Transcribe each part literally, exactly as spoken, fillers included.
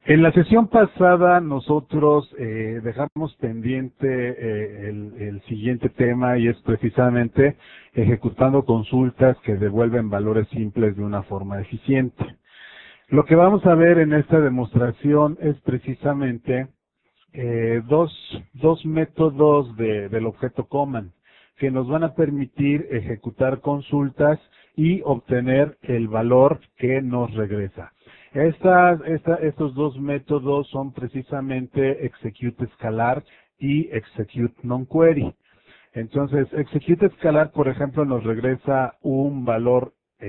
En la sesión pasada nosotros eh, dejamos pendiente eh, el, el siguiente tema y es precisamente ejecutando consultas que devuelven valores simples de una forma eficiente. Lo que vamos a ver en esta demostración es precisamente eh, dos, dos métodos de, del objeto command que nos van a permitir ejecutar consultas y obtener el valor que nos regresa. Estas, esta, estos dos métodos son precisamente execute escalar y execute non-query. Entonces, execute escalar, por ejemplo, nos regresa un valor,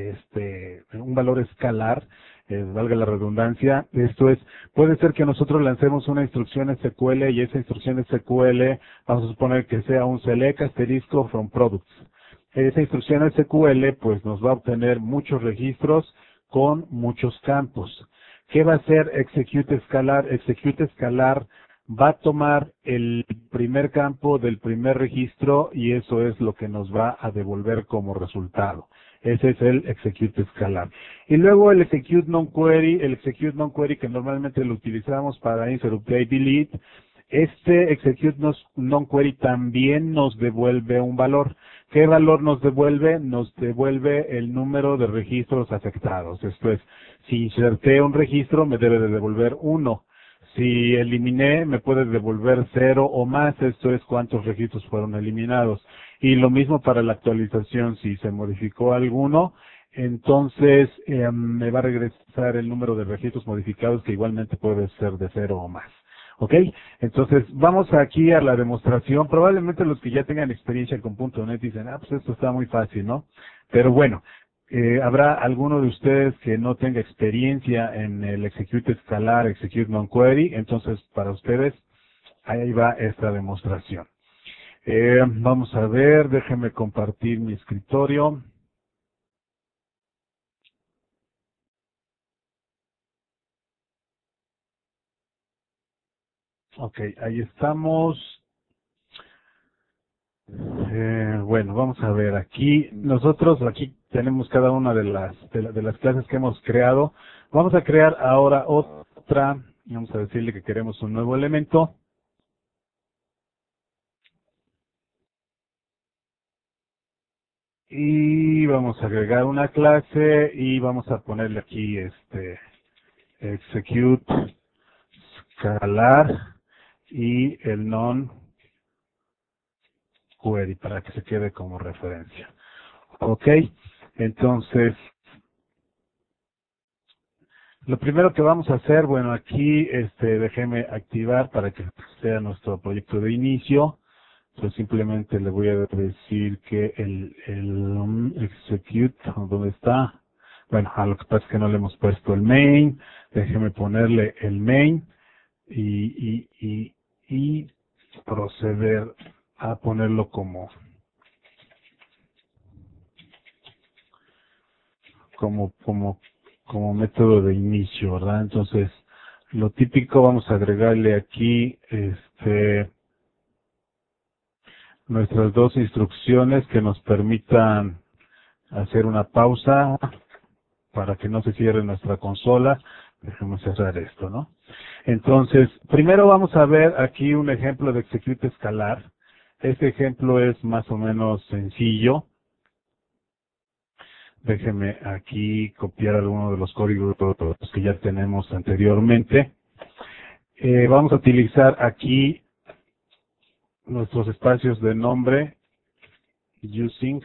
este, un valor escalar, eh, valga la redundancia. Esto es, puede ser que nosotros lancemos una instrucción S Q L y esa instrucción S Q L, vamos a suponer que sea un select asterisco from products. Esa instrucción S Q L, pues, nos va a obtener muchos registros con muchos campos. ¿Qué va a hacer execute escalar? Execute escalar va a tomar el primer campo del primer registro y eso es lo que nos va a devolver como resultado. Ese es el execute escalar. Y luego el execute non-query, el execute non-query que normalmente lo utilizamos para insert, update, delete. Este execute non-query también nos devuelve un valor. ¿Qué valor nos devuelve? Nos devuelve el número de registros afectados. Esto es, si inserté un registro, me debe de devolver uno. Si eliminé, me puede devolver cero o más. Esto es cuántos registros fueron eliminados. Y lo mismo para la actualización. Si se modificó alguno, entonces eh, me va a regresar el número de registros modificados, que igualmente puede ser de cero o más. ¿Ok? Entonces, vamos aquí a la demostración. Probablemente los que ya tengan experiencia con punto net dicen, ah, pues esto está muy fácil, ¿no? Pero bueno, eh, habrá alguno de ustedes que no tenga experiencia en el execute escalar, execute non-query. Entonces, para ustedes, ahí va esta demostración. Eh, vamos a ver, déjenme compartir mi escritorio. Ok, ahí estamos. Eh, bueno, vamos a ver, aquí nosotros aquí tenemos cada una de las, de, la, de las clases que hemos creado. Vamos a crear ahora otra, vamos a decirle que queremos un nuevo elemento. Y vamos a agregar una clase y vamos a ponerle aquí este execute escalar y el non query para que se quede como referencia. Ok, entonces lo primero que vamos a hacer, bueno, aquí este déjeme activar para que sea nuestro proyecto de inicio. Entonces simplemente le voy a decir que el, el um, execute, ¿dónde está? Bueno, a lo que pasa es que no le hemos puesto el main. Déjeme ponerle el main y, y, y, y proceder a ponerlo como como como como método de inicio, ¿verdad? Entonces, lo típico, vamos a agregarle aquí este nuestras dos instrucciones que nos permitan hacer una pausa para que no se cierre nuestra consola. Déjame cerrar esto, ¿no? Entonces, primero vamos a ver aquí un ejemplo de execute escalar. Este ejemplo es más o menos sencillo. Déjeme aquí copiar algunos de los códigos que ya tenemos anteriormente. Eh, vamos a utilizar aquí nuestros espacios de nombre using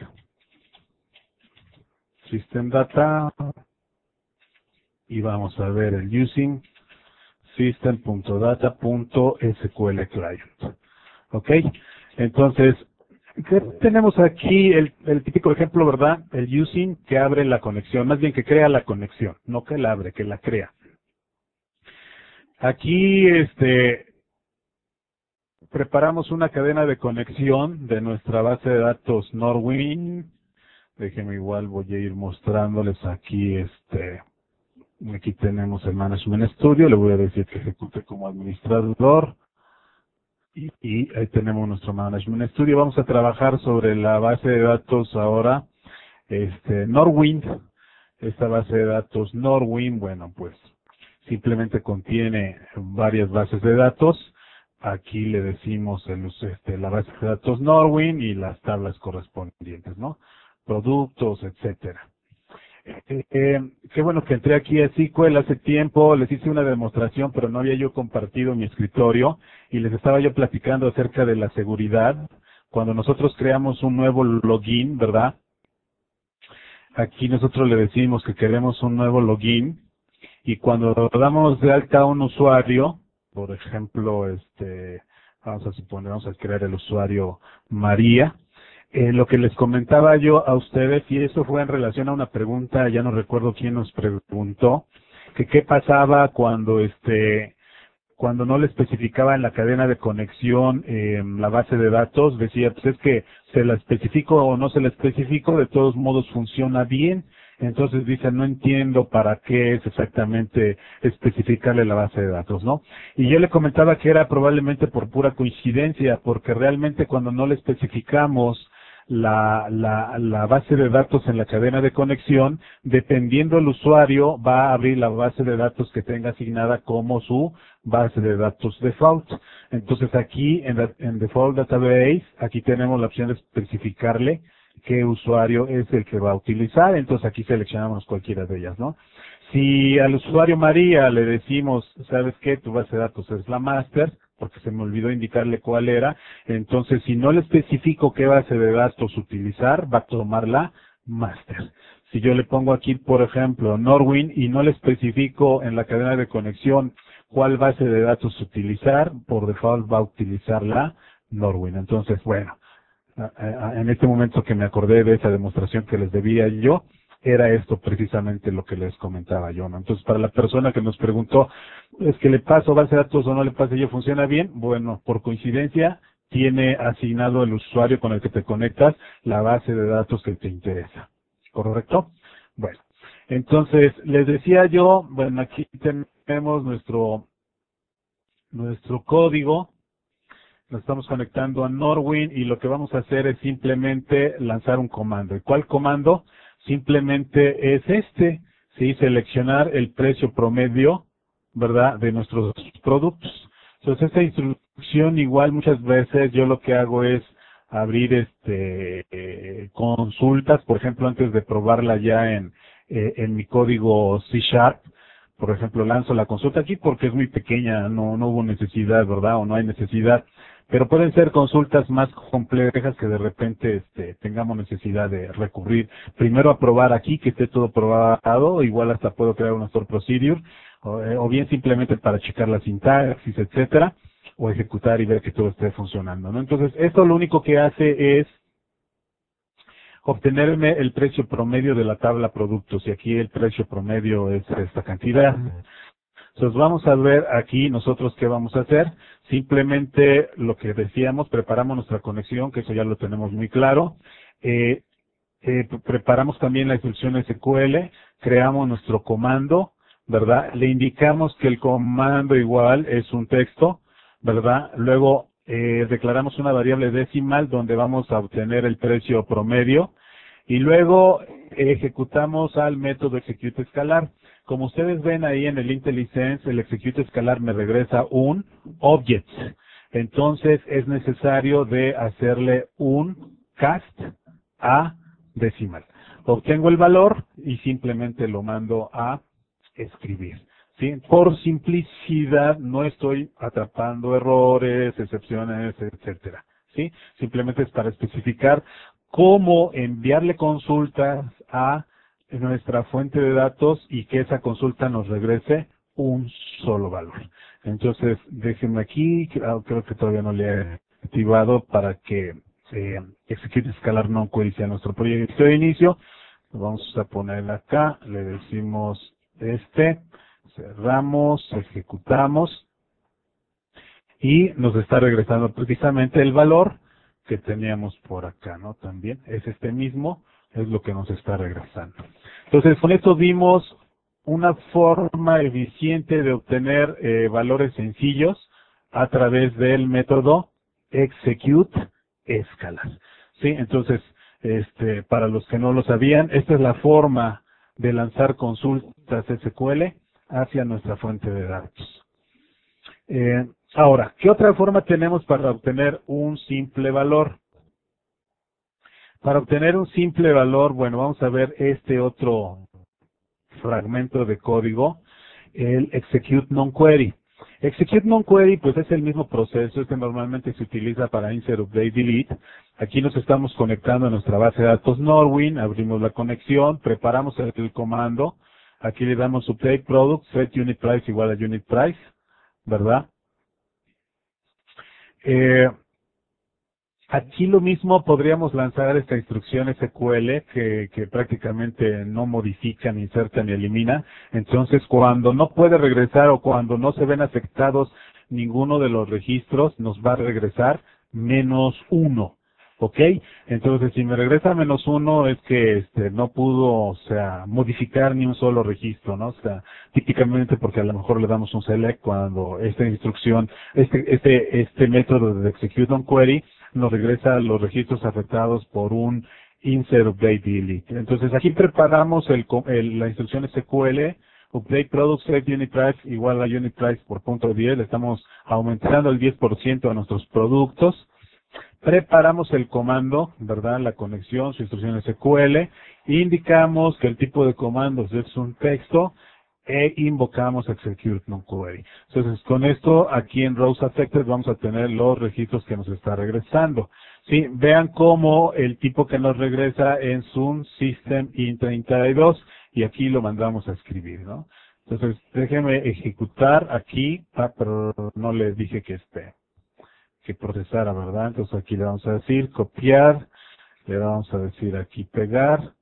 system data y vamos a ver el using system.data.sql client. ¿Ok? Entonces, ¿qué tenemos aquí? El, el típico ejemplo, ¿verdad? El using que abre la conexión, más bien que crea la conexión, no que la abre, que la crea. Aquí, este, preparamos una cadena de conexión de nuestra base de datos Norwind. Déjenme igual, voy a ir mostrándoles aquí, este, aquí tenemos el Management Studio, le voy a decir que ejecute como administrador. Y, y ahí tenemos nuestro Management Studio. Vamos a trabajar sobre la base de datos ahora, este, Norwind. Esta base de datos Norwind, bueno, pues, simplemente contiene varias bases de datos. Aquí le decimos el, este, la base de datos Norwin y las tablas correspondientes, ¿no? Productos, etcétera. Eh, eh, qué bueno que entré aquí a S Q L hace tiempo, les hice una demostración, pero no había yo compartido mi escritorio y les estaba yo platicando acerca de la seguridad. Cuando nosotros creamos un nuevo login, ¿verdad? Aquí nosotros le decimos que queremos un nuevo login y cuando damos de alta a un usuario, por ejemplo, este, vamos a suponer, vamos a crear el usuario María. Eh, lo que les comentaba yo a ustedes, y eso fue en relación a una pregunta, ya no recuerdo quién nos preguntó, que qué pasaba cuando este cuando no le especificaba en la cadena de conexión eh, la base de datos, decía, pues es que se la especifico o no se la especifico, de todos modos funciona bien. Entonces dice, no entiendo para qué es exactamente especificarle la base de datos, ¿no? Y yo le comentaba que era probablemente por pura coincidencia, porque realmente cuando no le especificamos la, la, la base de datos en la cadena de conexión, dependiendo del usuario, va a abrir la base de datos que tenga asignada como su base de datos default. Entonces aquí en, la, en Default Database, aquí tenemos la opción de especificarle qué usuario es el que va a utilizar, entonces aquí seleccionamos cualquiera de ellas, ¿no? Si al usuario María le decimos, ¿sabes qué? Tu base de datos es la master, porque se me olvidó indicarle cuál era, entonces si no le especifico qué base de datos utilizar, va a tomar la master. Si yo le pongo aquí, por ejemplo, Norwin, y no le especifico en la cadena de conexión cuál base de datos utilizar, por default va a utilizar la Norwin. Entonces, bueno, en este momento que me acordé de esa demostración que les debía yo, era esto precisamente lo que les comentaba yo, ¿no? Entonces, para la persona que nos preguntó, ¿es que le paso base de datos o no le pase yo? ¿Funciona bien? Bueno, por coincidencia, tiene asignado el usuario con el que te conectas la base de datos que te interesa. ¿Correcto? Bueno, entonces, les decía yo, bueno, aquí tenemos nuestro, nuestro código. Nos estamos conectando a Norwin y lo que vamos a hacer es simplemente lanzar un comando. ¿Y cuál comando? Simplemente es este, ¿sí? Seleccionar el precio promedio, ¿verdad?, de nuestros productos. Entonces, esta instrucción igual muchas veces yo lo que hago es abrir este eh, consultas, por ejemplo, antes de probarla ya en, eh, en mi código C Sharp. Por ejemplo, lanzo la consulta aquí porque es muy pequeña, no, no hubo necesidad, ¿verdad? O no hay necesidad. Pero pueden ser consultas más complejas que de repente este, tengamos necesidad de recurrir primero a probar aquí, que esté todo probado, igual hasta puedo crear una store procedure, o, eh, o bien simplemente para checar la sintaxis, etcétera, o ejecutar y ver que todo esté funcionando, ¿no? Entonces, esto lo único que hace es obtenerme el precio promedio de la tabla productos, y aquí el precio promedio es esta cantidad. Entonces vamos a ver aquí nosotros qué vamos a hacer. Simplemente lo que decíamos, preparamos nuestra conexión, que eso ya lo tenemos muy claro. Eh, eh, preparamos también la instrucción S Q L, creamos nuestro comando, ¿verdad? Le indicamos que el comando igual es un texto, ¿verdad? Luego eh, declaramos una variable decimal donde vamos a obtener el precio promedio y luego eh, ejecutamos al método execute escalar. Como ustedes ven ahí en el IntelliSense, el execute escalar me regresa un object. Entonces es necesario de hacerle un cast a decimal. Obtengo el valor y simplemente lo mando a escribir. ¿Sí? Por simplicidad no estoy atrapando errores, excepciones, etcétera. ¿Sí? Simplemente es para especificar cómo enviarle consultas a nuestra fuente de datos y que esa consulta nos regrese un solo valor. Entonces, déjenme aquí, creo que todavía no le he activado para que eh, execute escalar non-query sea nuestro proyecto de inicio. Lo vamos a poner acá, le decimos este, cerramos, ejecutamos y nos está regresando precisamente el valor que teníamos por acá, ¿no? También es este mismo, es lo que nos está regresando. Entonces, con esto vimos una forma eficiente de obtener eh, valores sencillos a través del método execute escalar. ¿Sí? Entonces, este, para los que no lo sabían, esta es la forma de lanzar consultas S Q L hacia nuestra fuente de datos. Eh, ahora, ¿qué otra forma tenemos para obtener un simple valor? Para obtener un simple valor, bueno, vamos a ver este otro fragmento de código, el execute non-query. Execute non-query, pues es el mismo proceso que normalmente se utiliza para insert, update, delete. Aquí nos estamos conectando a nuestra base de datos Norwin, abrimos la conexión, preparamos el, el comando, aquí le damos update product, set unit price igual a unit price, ¿verdad? Eh, Aquí lo mismo podríamos lanzar esta instrucción S Q L que, que prácticamente no modifica, ni inserta, ni elimina. Entonces, cuando no puede regresar o cuando no se ven afectados ninguno de los registros, nos va a regresar menos uno. ¿Ok? Entonces, si me regresa menos uno es que este, no pudo, o sea, modificar ni un solo registro, ¿no? O sea, típicamente porque a lo mejor le damos un select cuando esta instrucción, este, este, este método de execute on query nos regresa los registros afectados por un insert, update, delete. Entonces, aquí preparamos el, el, la instrucción S Q L, update product, set unit price igual a unit price por punto diez, le estamos aumentando el diez por ciento a nuestros productos. Preparamos el comando, ¿verdad? La conexión, su instrucción S Q L, indicamos que el tipo de comandos es un texto e invocamos execute non-query. Entonces, con esto, aquí en rows affected vamos a tener los registros que nos está regresando. ¿Sí? Vean cómo el tipo que nos regresa es un system in treinta y dos y aquí lo mandamos a escribir, ¿no? Entonces, déjeme ejecutar aquí, ah, pero no le dije que esté. que procesara, ¿verdad? Entonces aquí le vamos a decir copiar, le vamos a decir aquí pegar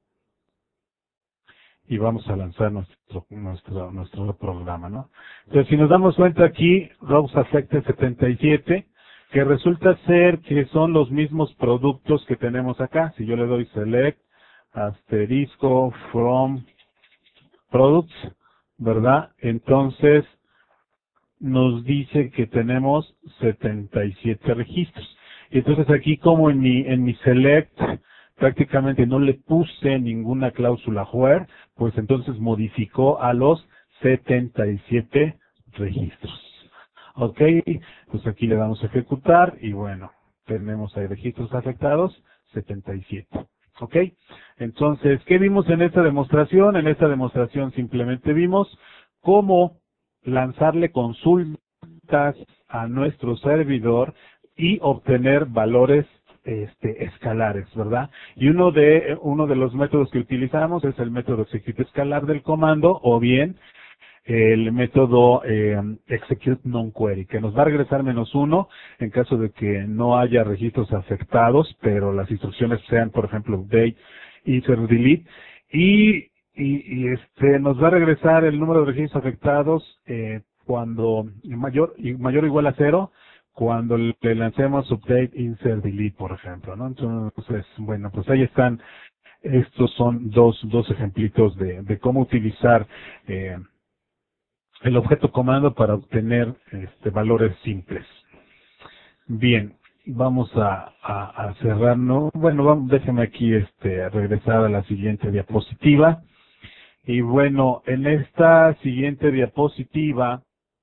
y vamos a lanzar nuestro nuestro nuestro programa, ¿no? Entonces si nos damos cuenta aquí, rows affected setenta y siete, que resulta ser que son los mismos productos que tenemos acá. Si yo le doy select, asterisco, from, products, ¿verdad? Entonces nos dice que tenemos setenta y siete registros. Y entonces aquí como en mi, en mi select prácticamente no le puse ninguna cláusula where, pues entonces modificó a los setenta y siete registros. Ok, pues aquí le damos a ejecutar y bueno, tenemos ahí registros afectados, setenta y siete. Ok, entonces, ¿qué vimos en esta demostración? En esta demostración simplemente vimos cómo lanzarle consultas a nuestro servidor y obtener valores este, escalares, ¿verdad? Y uno de uno de los métodos que utilizamos es el método execute escalar del comando o bien el método eh, execute non-query, que nos va a regresar menos uno en caso de que no haya registros afectados, pero las instrucciones sean, por ejemplo, update, insert, delete, y Y, y este nos va a regresar el número de registros afectados eh, cuando mayor mayor o igual a cero cuando le lancemos update, insert, delete, por ejemplo, ¿no? Entonces, bueno, pues ahí están. Estos son dos dos ejemplitos de, de cómo utilizar eh, el objeto comando para obtener este, valores simples. Bien, vamos a, a, a cerrar, ¿no? Bueno, vamos, déjeme aquí este regresar a la siguiente diapositiva. Y bueno, en esta siguiente diapositiva,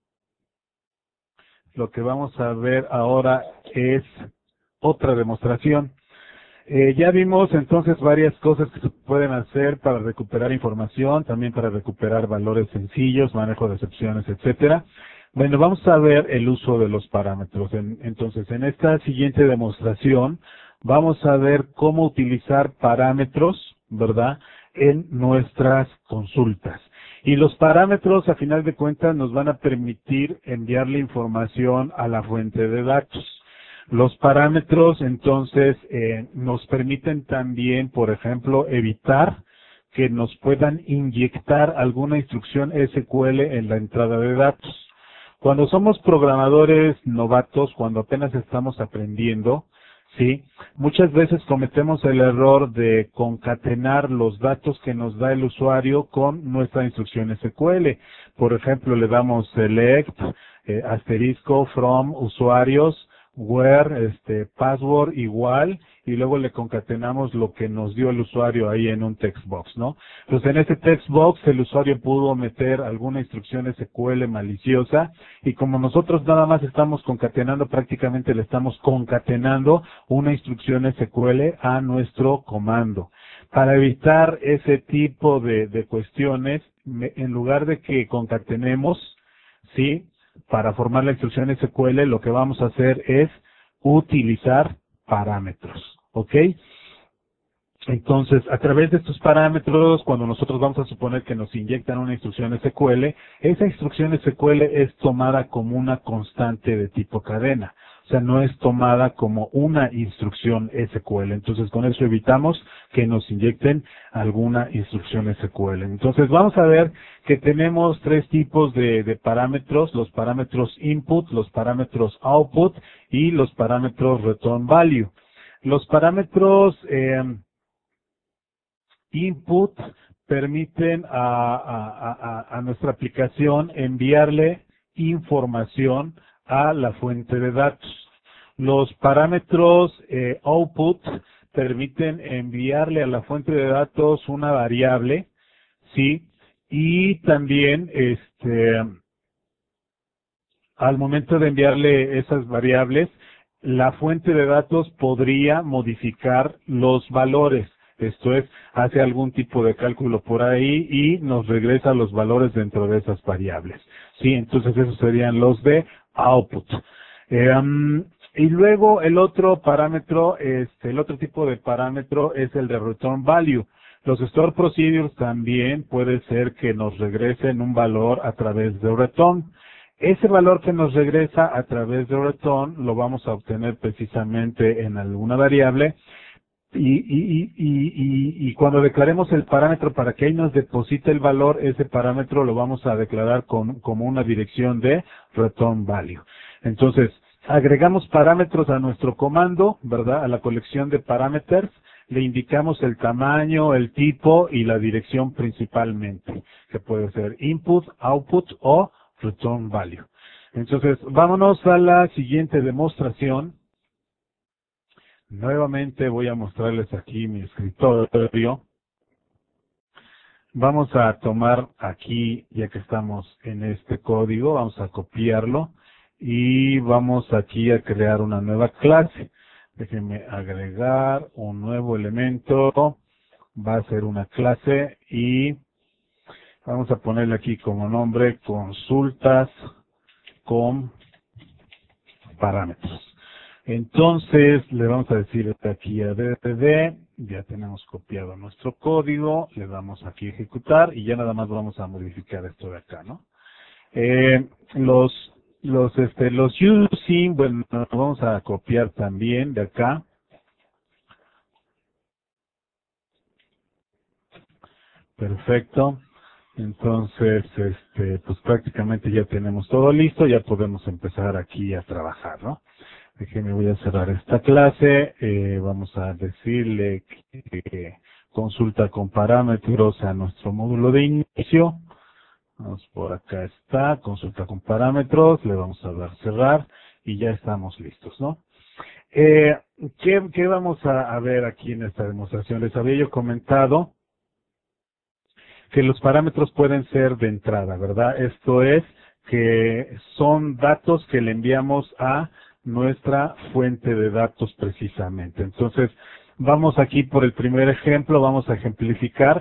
lo que vamos a ver ahora es otra demostración. Eh, ya vimos entonces varias cosas que se pueden hacer para recuperar información, también para recuperar valores sencillos, manejo de excepciones, etcétera. Bueno, vamos a ver el uso de los parámetros. En, entonces, en esta siguiente demostración, vamos a ver cómo utilizar parámetros, ¿verdad?, en nuestras consultas. Y los parámetros, a final de cuentas, nos van a permitir enviarle información a la fuente de datos. Los parámetros, entonces, eh, nos permiten también, por ejemplo, evitar que nos puedan inyectar alguna instrucción S Q L en la entrada de datos. Cuando somos programadores novatos, cuando apenas estamos aprendiendo, ¿sí?, muchas veces cometemos el error de concatenar los datos que nos da el usuario con nuestra instrucción S Q L. Por ejemplo, le damos select, eh, asterisco, from, usuarios, where este password igual y luego le concatenamos lo que nos dio el usuario ahí en un text box, ¿no? Entonces en ese text box el usuario pudo meter alguna instrucción S Q L maliciosa y como nosotros nada más estamos concatenando, prácticamente le estamos concatenando una instrucción S Q L a nuestro comando. Para evitar ese tipo de, de cuestiones, me, en lugar de que concatenemos, ¿sí?, para formar la instrucción S Q L, lo que vamos a hacer es utilizar parámetros, ¿ok? Entonces, a través de estos parámetros, cuando nosotros vamos a suponer que nos inyectan una instrucción S Q L, esa instrucción S Q L es tomada como una constante de tipo cadena. O sea, no es tomada como una instrucción S Q L. Entonces, con eso evitamos que nos inyecten alguna instrucción S Q L. Entonces, vamos a ver que tenemos tres tipos de, de parámetros, los parámetros input, los parámetros output y los parámetros return value. Los parámetros eh, input permiten a, a, a, a nuestra aplicación enviarle información a la fuente de datos. Los parámetros eh, output permiten enviarle a la fuente de datos una variable, ¿sí? Y también este al momento de enviarle esas variables, la fuente de datos podría modificar los valores. Esto es, hace algún tipo de cálculo por ahí y nos regresa los valores dentro de esas variables. Sí, entonces esos serían los de output. Eh, um, y luego el otro parámetro, este, el otro tipo de parámetro es el de return value. Los store procedures también puede ser que nos regresen un valor a través de return. Ese valor que nos regresa a través de return lo vamos a obtener precisamente en alguna variable. Y, y, y, y, y cuando declaremos el parámetro para que ahí nos deposite el valor, ese parámetro lo vamos a declarar con, como una dirección de return value. Entonces, agregamos parámetros a nuestro comando, ¿verdad? A la colección de parámetros, le indicamos el tamaño, el tipo y la dirección principalmente, que puede ser input, output o return value. Entonces, vámonos a la siguiente demostración. Nuevamente voy a mostrarles aquí mi escritorio. Vamos a tomar aquí, ya que estamos en este código, vamos a copiarlo y vamos aquí a crear una nueva clase. Déjenme agregar un nuevo elemento. Va a ser una clase y vamos a ponerle aquí como nombre consultas con parámetros. Entonces, le vamos a decir aquí a D T D, ya tenemos copiado nuestro código, le damos aquí ejecutar y ya nada más vamos a modificar esto de acá, ¿no? Eh, los, los, este, los using, bueno, vamos a copiar también de acá. Perfecto. Entonces, este, pues prácticamente ya tenemos todo listo, ya podemos empezar aquí a trabajar, ¿no? Déjenme, voy a cerrar esta clase, eh, vamos a decirle que, que consulta con parámetros a nuestro módulo de inicio. Vamos por acá está, consulta con parámetros, le vamos a dar cerrar y ya estamos listos, ¿no? Eh, ¿qué, ¿Qué vamos a, a ver aquí en esta demostración? Les había yo comentado que los parámetros pueden ser de entrada, ¿verdad? Esto es que son datos que le enviamos a nuestra fuente de datos precisamente. Entonces, vamos aquí por el primer ejemplo, vamos a ejemplificar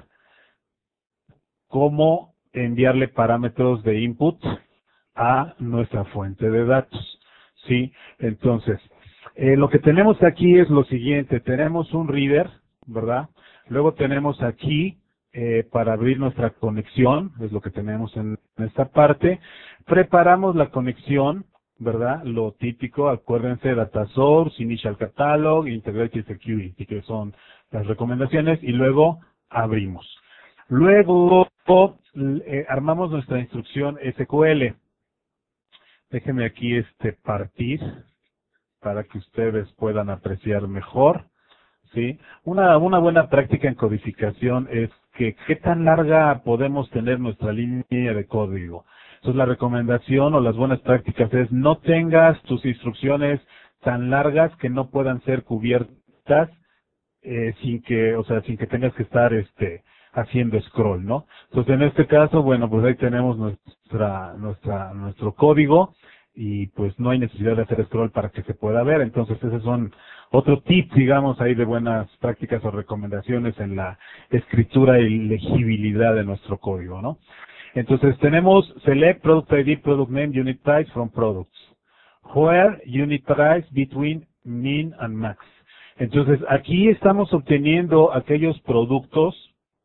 cómo enviarle parámetros de input a nuestra fuente de datos. ¿Sí? Entonces, eh, lo que tenemos aquí es lo siguiente, tenemos un reader, ¿verdad? Luego tenemos aquí Eh, para abrir nuestra conexión, es lo que tenemos en esta parte. Preparamos la conexión, ¿verdad? Lo típico, acuérdense, Data Source, Initial Catalog, Integrated Security, que son las recomendaciones, y luego abrimos. Luego eh, armamos nuestra instrucción S Q L. Déjenme aquí este partir para que ustedes puedan apreciar mejor. ¿Sí? Una, una buena práctica en codificación es que qué tan larga podemos tener nuestra línea de código. Entonces la recomendación o las buenas prácticas es no tengas tus instrucciones tan largas que no puedan ser cubiertas eh, sin que, o sea, sin que tengas que estar este haciendo scroll, ¿no? Entonces, en este caso, bueno, pues ahí tenemos nuestra, nuestra, nuestro código y pues no hay necesidad de hacer scroll para que se pueda ver. Entonces, esos son otro tip, digamos, ahí de buenas prácticas o recomendaciones en la escritura y legibilidad de nuestro código, ¿no? Entonces, tenemos select product I D, product name, unit price from products. Where unit price between min and max. Entonces, aquí estamos obteniendo aquellos productos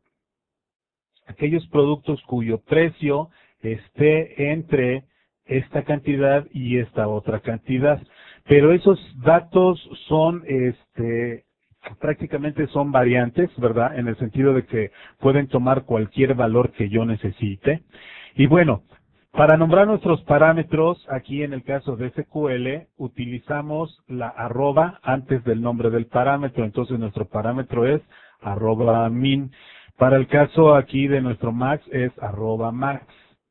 aquellos productos cuyo precio esté entre esta cantidad y esta otra cantidad. Pero esos datos son, este, prácticamente son variantes, ¿verdad? En el sentido de que pueden tomar cualquier valor que yo necesite. Y bueno, para nombrar nuestros parámetros, aquí en el caso de S Q L, utilizamos la arroba antes del nombre del parámetro. Entonces, nuestro parámetro es arroba min. Para el caso aquí de nuestro max es arroba max.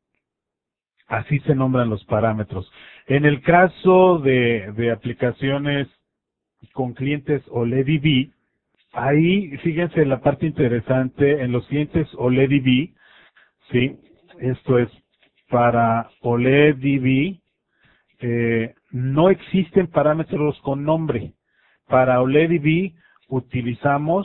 Así se nombran los parámetros. En el caso de, de aplicaciones con clientes O L E D B, ahí fíjense la parte interesante, en los clientes O L E D B, ¿sí? Esto es para O L E D B, eh, no existen parámetros con nombre. Para O L E D B utilizamos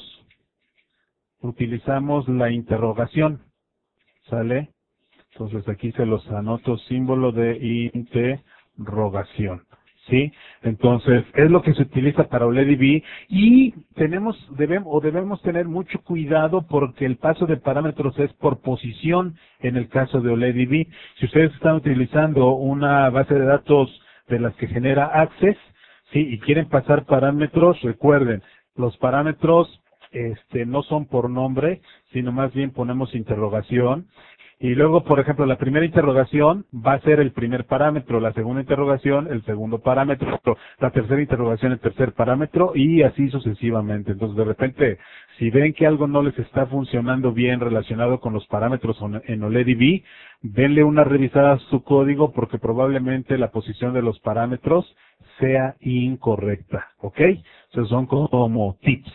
utilizamos la interrogación, ¿sale? Entonces aquí se los anoto, símbolo de interrogación, ¿sí? Entonces es lo que se utiliza para O L E D B y tenemos, debemos, o debemos tener mucho cuidado porque el paso de parámetros es por posición en el caso de O L E D B. Si ustedes están utilizando una base de datos de las que genera Access, ¿sí? Y quieren pasar parámetros, recuerden, los parámetros Este, no son por nombre, sino más bien ponemos interrogación. Y luego, por ejemplo, la primera interrogación va a ser el primer parámetro, la segunda interrogación, el segundo parámetro, la tercera interrogación, el tercer parámetro, y así sucesivamente. Entonces, de repente, si ven que algo no les está funcionando bien relacionado con los parámetros en O L E D B, denle una revisada a su código porque probablemente la posición de los parámetros sea incorrecta, ¿ok? Entonces, son como tips.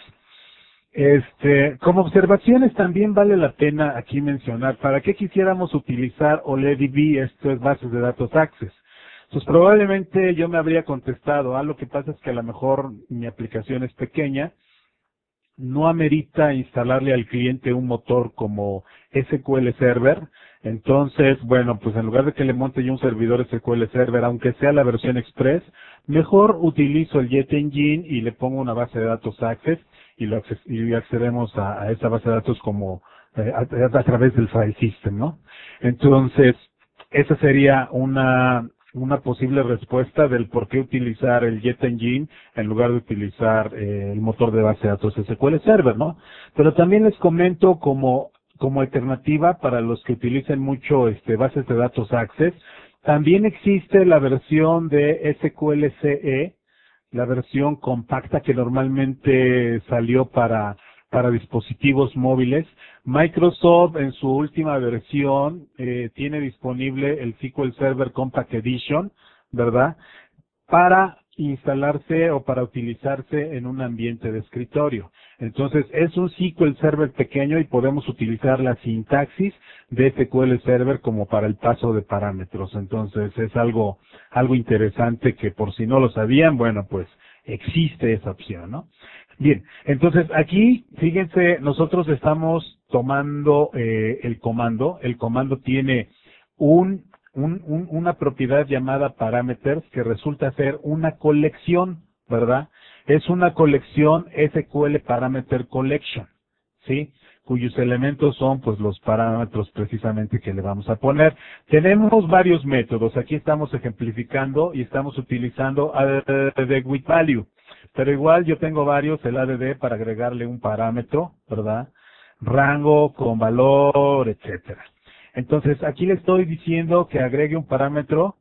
Este, como observaciones también vale la pena aquí mencionar, ¿para qué quisiéramos utilizar O L E D B, esto es bases de datos Access? Pues probablemente yo me habría contestado, ah, lo que pasa es que a lo mejor mi aplicación es pequeña, no amerita instalarle al cliente un motor como S Q L Server, entonces, bueno, pues en lugar de que le monte yo un servidor S Q L Server, aunque sea la versión Express, mejor utilizo el Jet Engine y le pongo una base de datos Access y, lo acces y accedemos a, a esa base de datos como eh, a, a través del file system, ¿no? Entonces, esa sería una una posible respuesta del por qué utilizar el Jet Engine en lugar de utilizar eh, el motor de base de datos S Q L Server, ¿no? Pero también les comento como como alternativa para los que utilicen mucho este bases de datos Access, también existe la versión de S Q L C E, la versión compacta que normalmente salió para para dispositivos móviles. Microsoft en su última versión eh, tiene disponible el S Q L Server Compact Edition, ¿verdad? Para instalarse o para utilizarse en un ambiente de escritorio. Entonces, es un S Q L Server pequeño y podemos utilizar la sintaxis de S Q L Server como para el paso de parámetros. Entonces, es algo, algo interesante que por si no lo sabían, bueno, pues existe esa opción, ¿no? Bien, entonces aquí, fíjense, nosotros estamos tomando eh, el comando. El comando tiene un, un, un, una propiedad llamada parameters que resulta ser una colección, ¿verdad? Es una colección S Q L Parameter Collection, ¿sí? Cuyos elementos son pues los parámetros precisamente que le vamos a poner. Tenemos varios métodos. Aquí estamos ejemplificando y estamos utilizando A D D with value. Pero igual yo tengo varios, el A D D para agregarle un parámetro, ¿verdad? Rango, con valor, etcétera. Entonces, aquí le estoy diciendo que agregue un parámetro,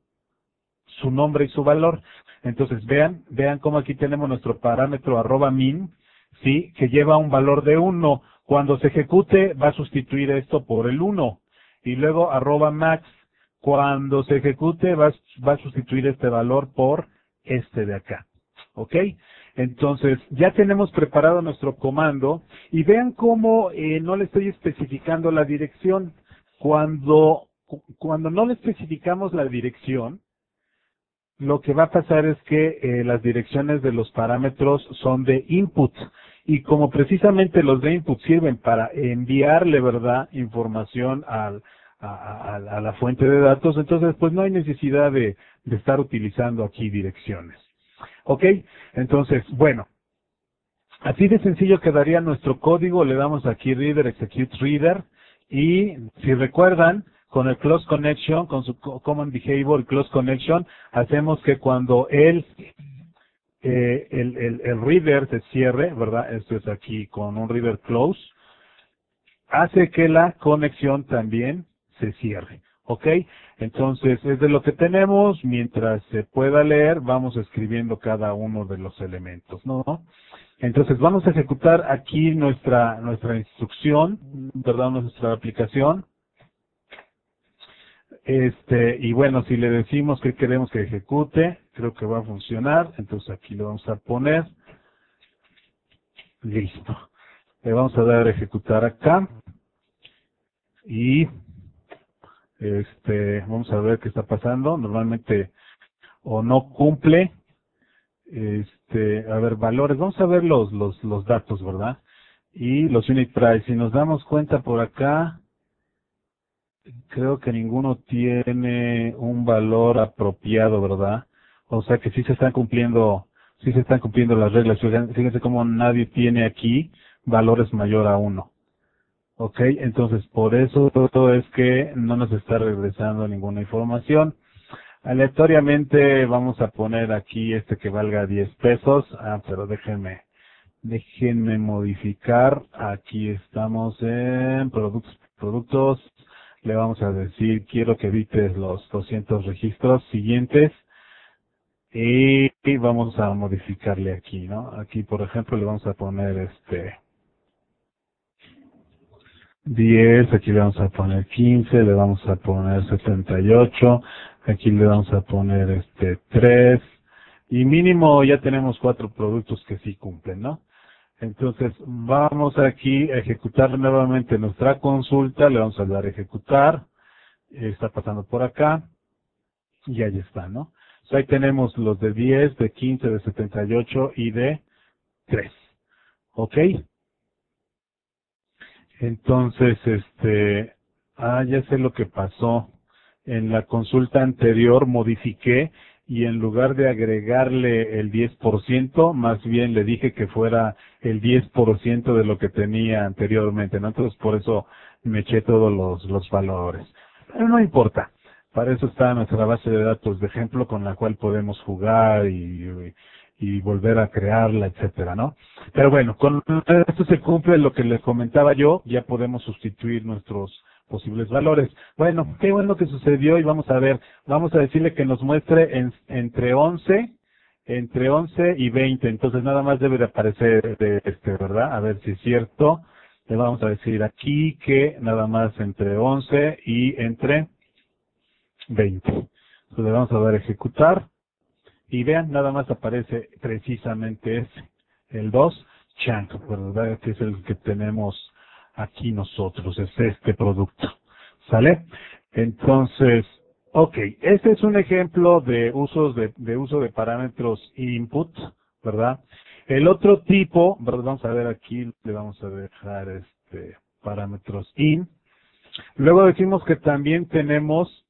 su nombre y su valor. Entonces, vean, vean cómo aquí tenemos nuestro parámetro arroba min, ¿sí? Que lleva un valor de uno. Cuando se ejecute, va a sustituir esto por el uno. Y luego arroba max, cuando se ejecute, va, va a sustituir este valor por este de acá. ¿ok? Entonces, ya tenemos preparado nuestro comando y vean cómo eh, no le estoy especificando la dirección. Cuando, cuando no le especificamos la dirección, lo que va a pasar es que eh, las direcciones de los parámetros son de input y como precisamente los de input sirven para enviarle, ¿verdad?, información al, a, a, a la fuente de datos, entonces pues no hay necesidad de, de estar utilizando aquí direcciones. ¿Ok? Entonces, bueno, así de sencillo quedaría nuestro código, le damos aquí reader, execute reader y si recuerdan, con el close connection, con su common behavior close connection, hacemos que cuando el, eh, el, el, el reader se cierre, ¿verdad? Esto es aquí con un reader close, hace que la conexión también se cierre. ¿Ok? Entonces, es de lo que tenemos. Mientras se pueda leer, vamos escribiendo cada uno de los elementos, ¿no? Entonces, vamos a ejecutar aquí nuestra, nuestra instrucción, ¿verdad? Nuestra aplicación. Este, y bueno, si le decimos que queremos que ejecute, creo que va a funcionar. Entonces aquí le vamos a poner. Listo. Le vamos a dar a ejecutar acá. Y este, vamos a ver qué está pasando. Normalmente o no cumple. Este, a ver, valores. Vamos a ver los, los, los datos, ¿verdad? Y los unit price. Si nos damos cuenta por acá, creo que ninguno tiene un valor apropiado, ¿verdad? O sea que sí se están cumpliendo, sí se están cumpliendo las reglas. Fíjense, fíjense cómo nadie tiene aquí valores mayor a uno. ¿Ok? Entonces, por eso todo es que no nos está regresando ninguna información. Aleatoriamente vamos a poner aquí este que valga diez pesos. Ah, pero déjenme, déjenme modificar. Aquí estamos en productos, productos. Le vamos a decir, quiero que edites los doscientos registros siguientes y, y vamos a modificarle aquí, ¿no? Aquí, por ejemplo, le vamos a poner este diez, aquí le vamos a poner quince, le vamos a poner setenta y ocho, aquí le vamos a poner este tres y mínimo ya tenemos cuatro productos que sí cumplen, ¿no? Entonces, vamos aquí a ejecutar nuevamente nuestra consulta, le vamos a dar a ejecutar, está pasando por acá, y ahí está, ¿no? So, ahí tenemos los de diez, de quince, de setenta y ocho y de tres, ¿ok? Entonces, este, ah, ya sé lo que pasó. En la consulta anterior modifiqué y en lugar de agregarle el diez por ciento, más bien le dije que fuera el diez por ciento de lo que tenía anteriormente, ¿no? Entonces por eso me eché todos los, los valores. Pero no importa. Para eso está nuestra base de datos de ejemplo con la cual podemos jugar y, y, y volver a crearla, etcétera, ¿no? Pero bueno, con esto se cumple lo que les comentaba yo, ya podemos sustituir nuestros posibles valores. Bueno, qué bueno que sucedió y vamos a ver, vamos a decirle que nos muestre en, entre once, entre once y veinte, entonces nada más debe de aparecer de este, ¿verdad? A ver si es cierto. Le vamos a decir aquí que nada más entre once y entre veinte. Entonces le vamos a dar a ejecutar y vean, nada más aparece precisamente ese, el dos, chunk, ¿verdad? Que es el que tenemos aquí nosotros, es este producto, ¿sale? Entonces, ok, este es un ejemplo de usos de, de uso de parámetros input, ¿verdad? El otro tipo, ¿verdad? Vamos a ver aquí, le vamos a dejar este parámetros in. Luego decimos que también tenemos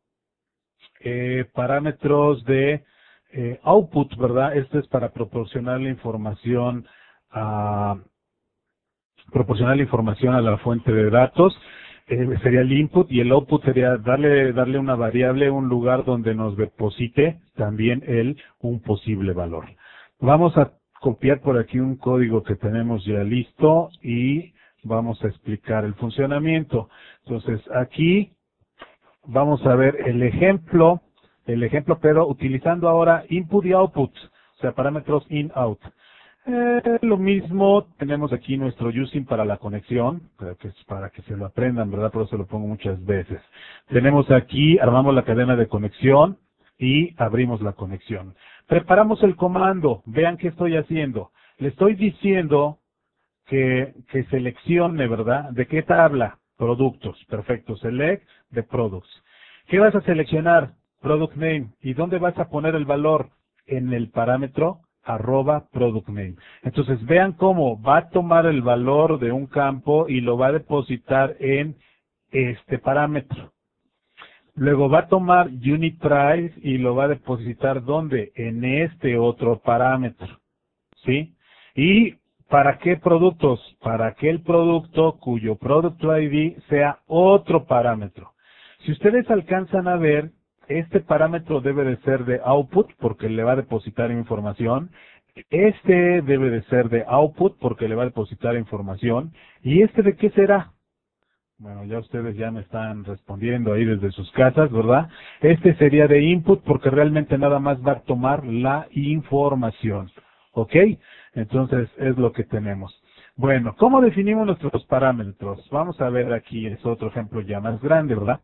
eh, parámetros de eh, output, ¿verdad? Este es para proporcionar la información a proporcionar la información a la fuente de datos, eh, sería el input, y el output sería darle darle una variable, un lugar donde nos deposite también el un posible valor. Vamos a copiar por aquí un código que tenemos ya listo y vamos a explicar el funcionamiento. Entonces aquí vamos a ver el ejemplo, el ejemplo pero utilizando ahora input y output, o sea, parámetros in-out. Eh, lo mismo, tenemos aquí nuestro using para la conexión, creo que es para que se lo aprendan, ¿verdad? Por eso lo pongo muchas veces. Tenemos aquí, armamos la cadena de conexión, y abrimos la conexión. Preparamos el comando, vean qué estoy haciendo. Le estoy diciendo que, que seleccione, ¿verdad? ¿De qué tabla? Productos, perfecto, select de products. ¿Qué vas a seleccionar? Product name. ¿Y dónde vas a poner el valor? En el parámetro arroba product name. Entonces vean cómo va a tomar el valor de un campo y lo va a depositar en este parámetro. Luego va a tomar unit price y lo va a depositar ¿dónde? En este otro parámetro. ¿Sí? ¿Y para qué productos? Para aquel producto cuyo product I D sea otro parámetro. Si ustedes alcanzan a ver, este parámetro debe de ser de output porque le va a depositar información. Este debe de ser de output porque le va a depositar información. ¿Y este de qué será? Bueno, ya ustedes ya me están respondiendo ahí desde sus casas, ¿verdad? Este sería de input porque realmente nada más va a tomar la información. ¿Ok? Entonces es lo que tenemos. Bueno, ¿cómo definimos nuestros parámetros? Vamos a ver aquí, es otro ejemplo ya más grande, ¿verdad?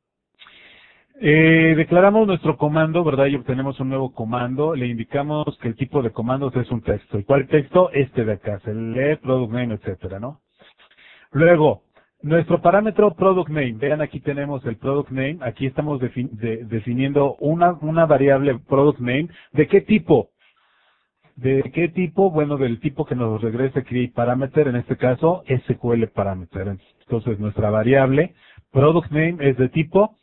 Eh, declaramos nuestro comando, ¿verdad? Y obtenemos un nuevo comando. Le indicamos que el tipo de comandos es un texto. ¿Y cuál texto? Este de acá, select, product name, etcétera, ¿no? Luego, nuestro parámetro product name. Vean, aquí tenemos el product name. Aquí estamos defin de, definiendo una, una variable product name. ¿De qué tipo? ¿De qué tipo? Bueno, del tipo que nos regrese create parameter, en este caso S Q L parameter. Entonces, nuestra variable product name es de tipo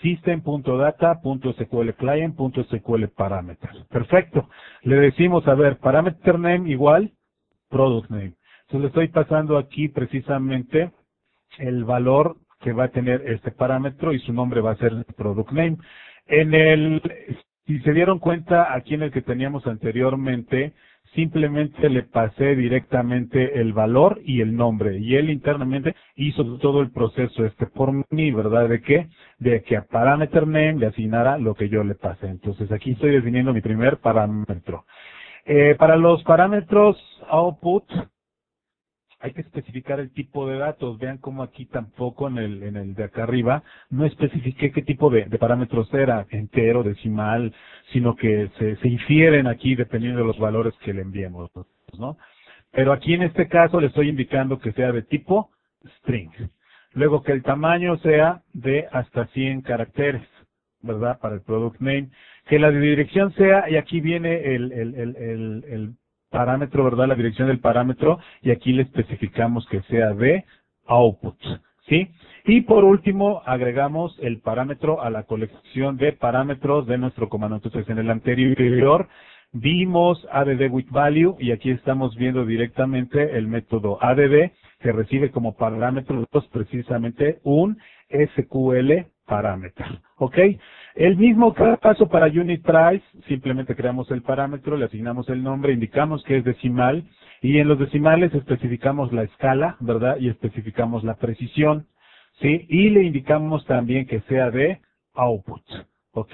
system.data.sqlclient.sql parameter. Perfecto. Le decimos, a ver, parameter name igual product name. Entonces le estoy pasando aquí precisamente el valor que va a tener este parámetro y su nombre va a ser product name. En el, si se dieron cuenta, aquí en el que teníamos anteriormente, simplemente le pasé directamente el valor y el nombre. Y él internamente hizo todo el proceso este por mí, ¿verdad? ¿De qué? De que a parameter name le asignara lo que yo le pasé. Entonces aquí estoy definiendo mi primer parámetro. Eh, para los parámetros output, hay que especificar el tipo de datos. Vean cómo aquí tampoco en el, en el de acá arriba no especifiqué qué tipo de, de parámetros era, entero, decimal, sino que se, se infieren aquí dependiendo de los valores que le enviemos, ¿no? Pero aquí en este caso le estoy indicando que sea de tipo string. Luego que el tamaño sea de hasta cien caracteres, ¿verdad? Para el product name. Que la dirección sea, y aquí viene el, el, el, el, el parámetro, ¿verdad? La dirección del parámetro, y aquí le especificamos que sea de output, ¿sí? Y por último, agregamos el parámetro a la colección de parámetros de nuestro comando. Entonces, en el anterior vimos add with value, y aquí estamos viendo directamente el método add, que recibe como parámetro precisamente un S Q L parámetro, ¿ok? El mismo paso para unit price, simplemente creamos el parámetro, le asignamos el nombre, indicamos que es decimal, y en los decimales especificamos la escala, ¿verdad? Y especificamos la precisión, ¿sí? Y le indicamos también que sea de output, ¿ok?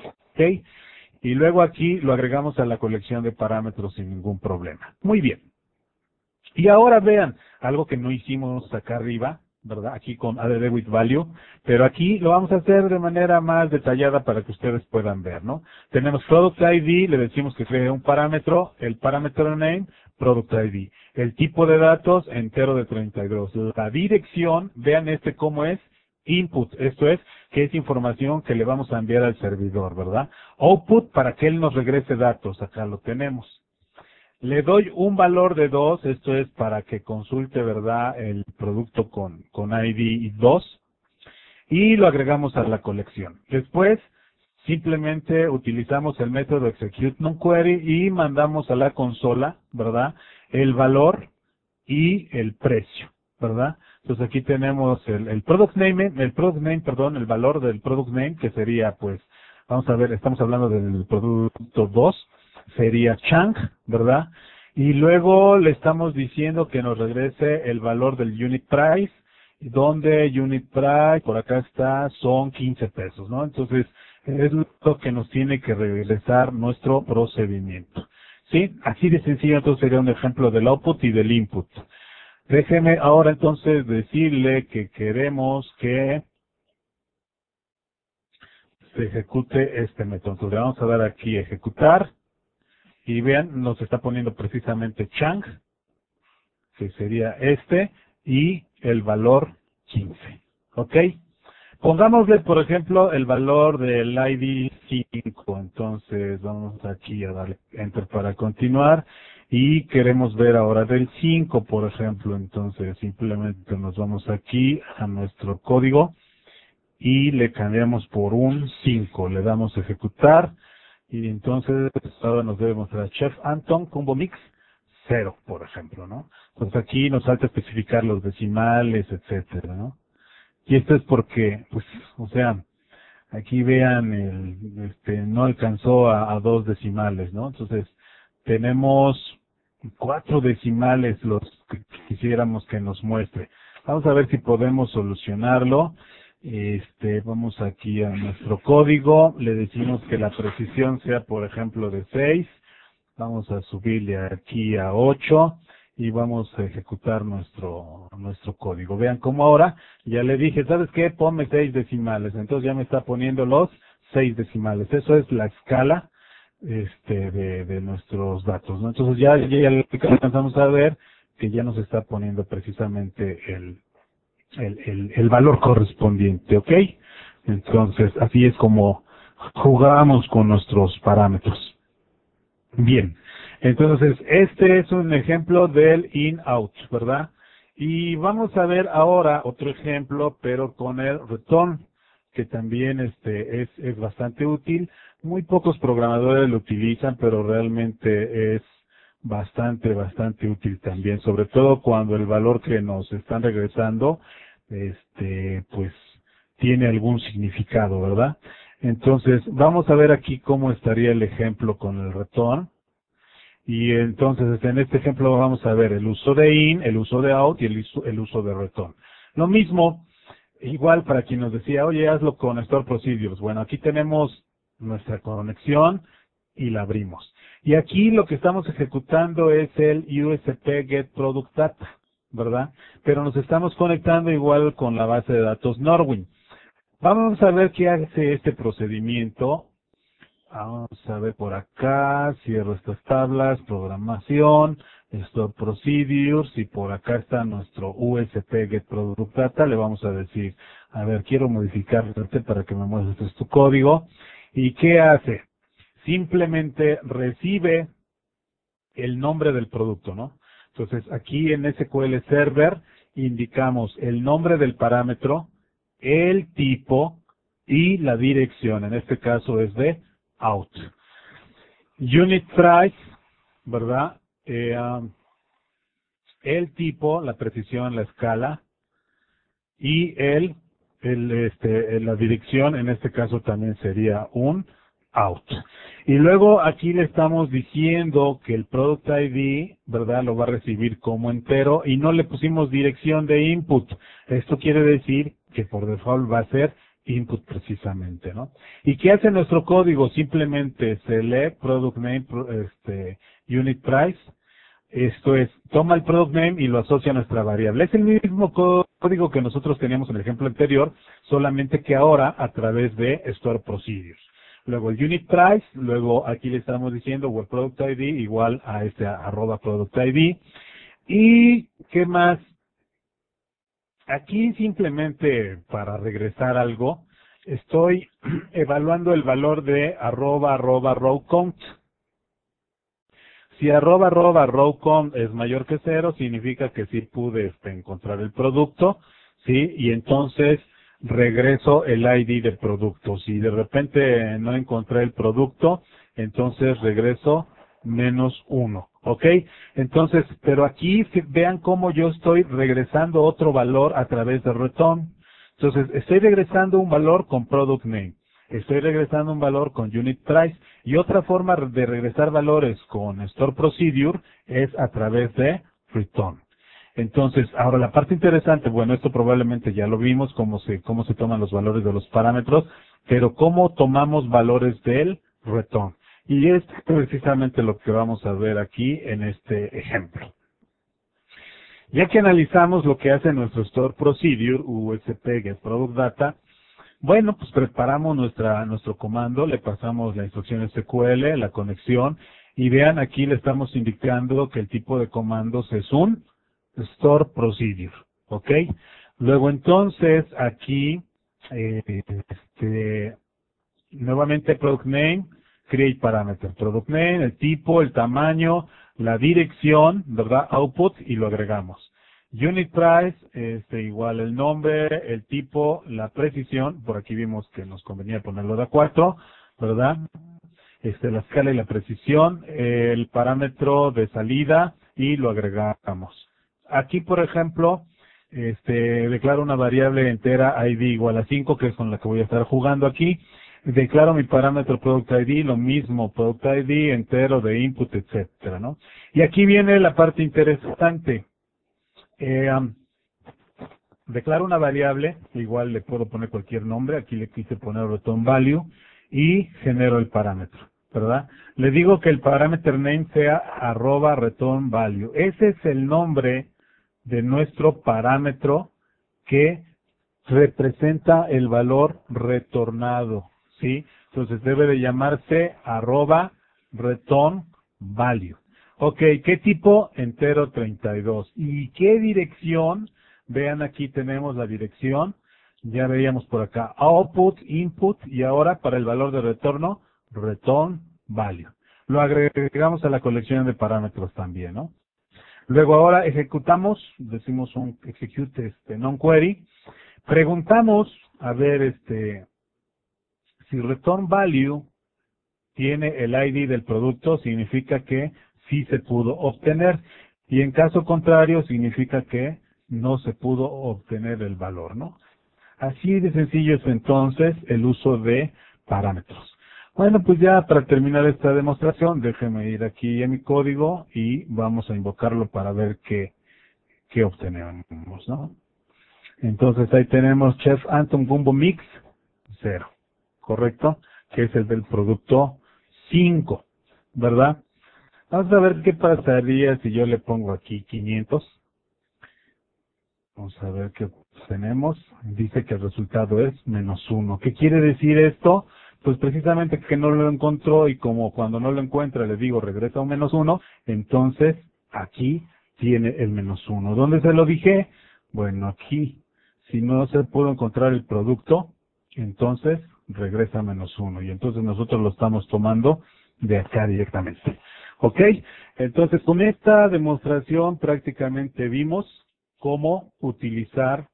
Y luego aquí lo agregamos a la colección de parámetros sin ningún problema. Muy bien. Y ahora vean, algo que no hicimos acá arriba, ¿verdad? Aquí con add with value, pero aquí lo vamos a hacer de manera más detallada para que ustedes puedan ver, ¿no? Tenemos product I D, le decimos que cree un parámetro, el parámetro name, product I D. El tipo de datos, entero de treinta y dos. La dirección, vean este cómo es, input, esto es, que es información que le vamos a enviar al servidor, ¿verdad? Output, para que él nos regrese datos, acá lo tenemos. Le doy un valor de dos, esto es para que consulte, ¿verdad?, el producto con, con I D dos, y lo agregamos a la colección. Después, simplemente utilizamos el método execute nonQuery y mandamos a la consola, ¿verdad?, el valor y el precio, ¿verdad? Entonces aquí tenemos el, el product name, el product name, perdón, el valor del product name, que sería, pues, vamos a ver, estamos hablando del producto dos, sería chunk, ¿verdad? Y luego le estamos diciendo que nos regrese el valor del unit price, donde unit price, por acá está, son quince pesos, ¿no? Entonces, es lo que nos tiene que regresar nuestro procedimiento. ¿Sí? Así de sencillo, entonces sería un ejemplo del output y del input. Déjeme ahora entonces decirle que queremos que se ejecute este método. Entonces le vamos a dar aquí ejecutar y vean, nos está poniendo precisamente chunk, que sería este, y el valor quince. ¿Ok? Pongámosle, por ejemplo, el valor del I D cinco. Entonces vamos aquí a darle enter para continuar. Y queremos ver ahora del cinco, por ejemplo. Entonces simplemente nos vamos aquí a nuestro código y le cambiamos por un cinco. Le damos ejecutar y entonces ahora nos debe mostrar Chef Anton Combo Mix cero, por ejemplo, ¿no? Entonces aquí nos falta especificar los decimales, etcétera, ¿no? Y esto es porque, pues, o sea, aquí vean, el, este, no alcanzó a, a dos decimales, ¿no? Entonces, tenemos cuatro decimales los que quisiéramos que nos muestre. Vamos a ver si podemos solucionarlo. Este, vamos aquí a nuestro código, le decimos que la precisión sea, por ejemplo, de seis. Vamos a subirle aquí a ocho. Y vamos a ejecutar nuestro nuestro código. Vean cómo ahora ya le dije, ¿sabes qué? Ponme seis decimales. Entonces ya me está poniendo los seis decimales. Eso es la escala este de, de nuestros datos, ¿no? Entonces ya, ya, ya alcanzamos a ver que ya nos está poniendo precisamente el, el, el, el valor correspondiente, ¿ok? Entonces así es como jugamos con nuestros parámetros. Bien. Entonces, este es un ejemplo del in-out, ¿verdad? Y vamos a ver ahora otro ejemplo, pero con el return, que también este es, es bastante útil. Muy pocos programadores lo utilizan, pero realmente es bastante, bastante útil también, sobre todo cuando el valor que nos están regresando, este, pues, tiene algún significado, ¿verdad? Entonces, vamos a ver aquí cómo estaría el ejemplo con el return. Y entonces en este ejemplo vamos a ver el uso de in, el uso de out y el uso, el uso de return. Lo mismo, igual para quien nos decía, oye, hazlo con Store Procedures. Bueno, aquí tenemos nuestra conexión y la abrimos. Y aquí lo que estamos ejecutando es el U S P Get Product Data, ¿verdad? Pero nos estamos conectando igual con la base de datos Norwin. Vamos a ver qué hace este procedimiento. Vamos a ver por acá, cierro estas tablas, programación, Store Procedures, y por acá está nuestro U S P Get Product Data. Le vamos a decir, a ver, quiero modificar para que me muestres tu código. ¿Y qué hace? Simplemente recibe el nombre del producto, ¿no? Entonces, aquí en S Q L Server indicamos el nombre del parámetro, el tipo y la dirección. En este caso es de out. Unit price, ¿verdad? Eh, um, el tipo, la precisión, la escala y el, el este, la dirección, en este caso también sería un out. Y luego aquí le estamos diciendo que el product I D, ¿verdad? Lo va a recibir como entero y no le pusimos dirección de input. Esto quiere decir que por default va a ser input precisamente, ¿no? ¿Y qué hace nuestro código? Simplemente select product name, este, unit price. Esto es, toma el product name y lo asocia a nuestra variable. Es el mismo código que nosotros teníamos en el ejemplo anterior, solamente que ahora a través de Store Procedures. Luego el unit price, luego aquí le estamos diciendo web product I D igual a este arroba product I D. ¿Y qué más? Aquí simplemente para regresar algo, estoy evaluando el valor de arroba arroba row count. Si arroba arroba row count es mayor que cero, significa que sí pude este, encontrar el producto, ¿sí? Y entonces regreso el I D de producto. Si de repente no encontré el producto, entonces regreso menos uno. ¿Ok? Entonces, pero aquí vean cómo yo estoy regresando otro valor a través de return. Entonces, estoy regresando un valor con product name. Estoy regresando un valor con unit price. Y otra forma de regresar valores con Store Procedure es a través de return. Entonces, ahora la parte interesante, bueno, esto probablemente ya lo vimos, cómo se, cómo se toman los valores de los parámetros, pero cómo tomamos valores del return. Y es precisamente lo que vamos a ver aquí en este ejemplo. Ya que analizamos lo que hace nuestro Store Procedure, U S P Get Product Data, Bueno, pues preparamos nuestra, nuestro comando, le pasamos la instrucción S Q L, la conexión, y vean, aquí le estamos indicando que el tipo de comandos es un Store Procedure, ¿ok? Luego entonces, aquí, eh, este, nuevamente Product Name, Create Parameter, Product Name, el tipo, el tamaño, la dirección, ¿verdad? Output, y lo agregamos. Unit Price, este, igual el nombre, el tipo, la precisión, por aquí vimos que nos convenía ponerlo de a cuatro, ¿verdad? Este, la escala y la precisión, el parámetro de salida y lo agregamos. Aquí, por ejemplo, este, declaro una variable entera I D igual a cinco, que es con la que voy a estar jugando aquí. Declaro mi parámetro Product I D, lo mismo, Product I D entero de input, etcétera, ¿no? Y aquí viene la parte interesante. Eh, um, declaro una variable, igual le puedo poner cualquier nombre, aquí le quise poner return value, y genero el parámetro, ¿verdad? Le digo que el parámetro name sea arroba return value. Ese es el nombre de nuestro parámetro que representa el valor retornado, ¿sí? Entonces debe de llamarse arroba return value. Ok, ¿qué tipo? Entero treinta y dos. ¿Y qué dirección? Vean, aquí tenemos la dirección. Ya veíamos por acá output, input, y ahora para el valor de retorno, return value. Lo agregamos a la colección de parámetros también, ¿no? Luego ahora ejecutamos, decimos un execute este, non-query. Preguntamos, a ver, este, si return value tiene el I D del producto, significa que sí se pudo obtener, y en caso contrario significa que no se pudo obtener el valor, ¿no? Así de sencillo es entonces el uso de parámetros. Bueno, pues ya para terminar esta demostración, déjeme ir aquí a mi código y vamos a invocarlo para ver qué, qué obtenemos, ¿no? Entonces ahí tenemos Chef Anton Gumbo Mix cero, ¿correcto? Que es el del producto cinco, ¿verdad? Vamos a ver qué pasaría si yo le pongo aquí quinientos. Vamos a ver qué tenemos. Dice que el resultado es menos uno. ¿Qué quiere decir esto? Pues precisamente que no lo encontró, y como cuando no lo encuentra le digo regresa un menos uno, entonces aquí tiene el menos uno. ¿Dónde se lo dije? Bueno, aquí. Si no se pudo encontrar el producto, entonces regresa menos uno. Y entonces nosotros lo estamos tomando de acá directamente. ¿Ok? Entonces con esta demostración prácticamente vimos cómo utilizar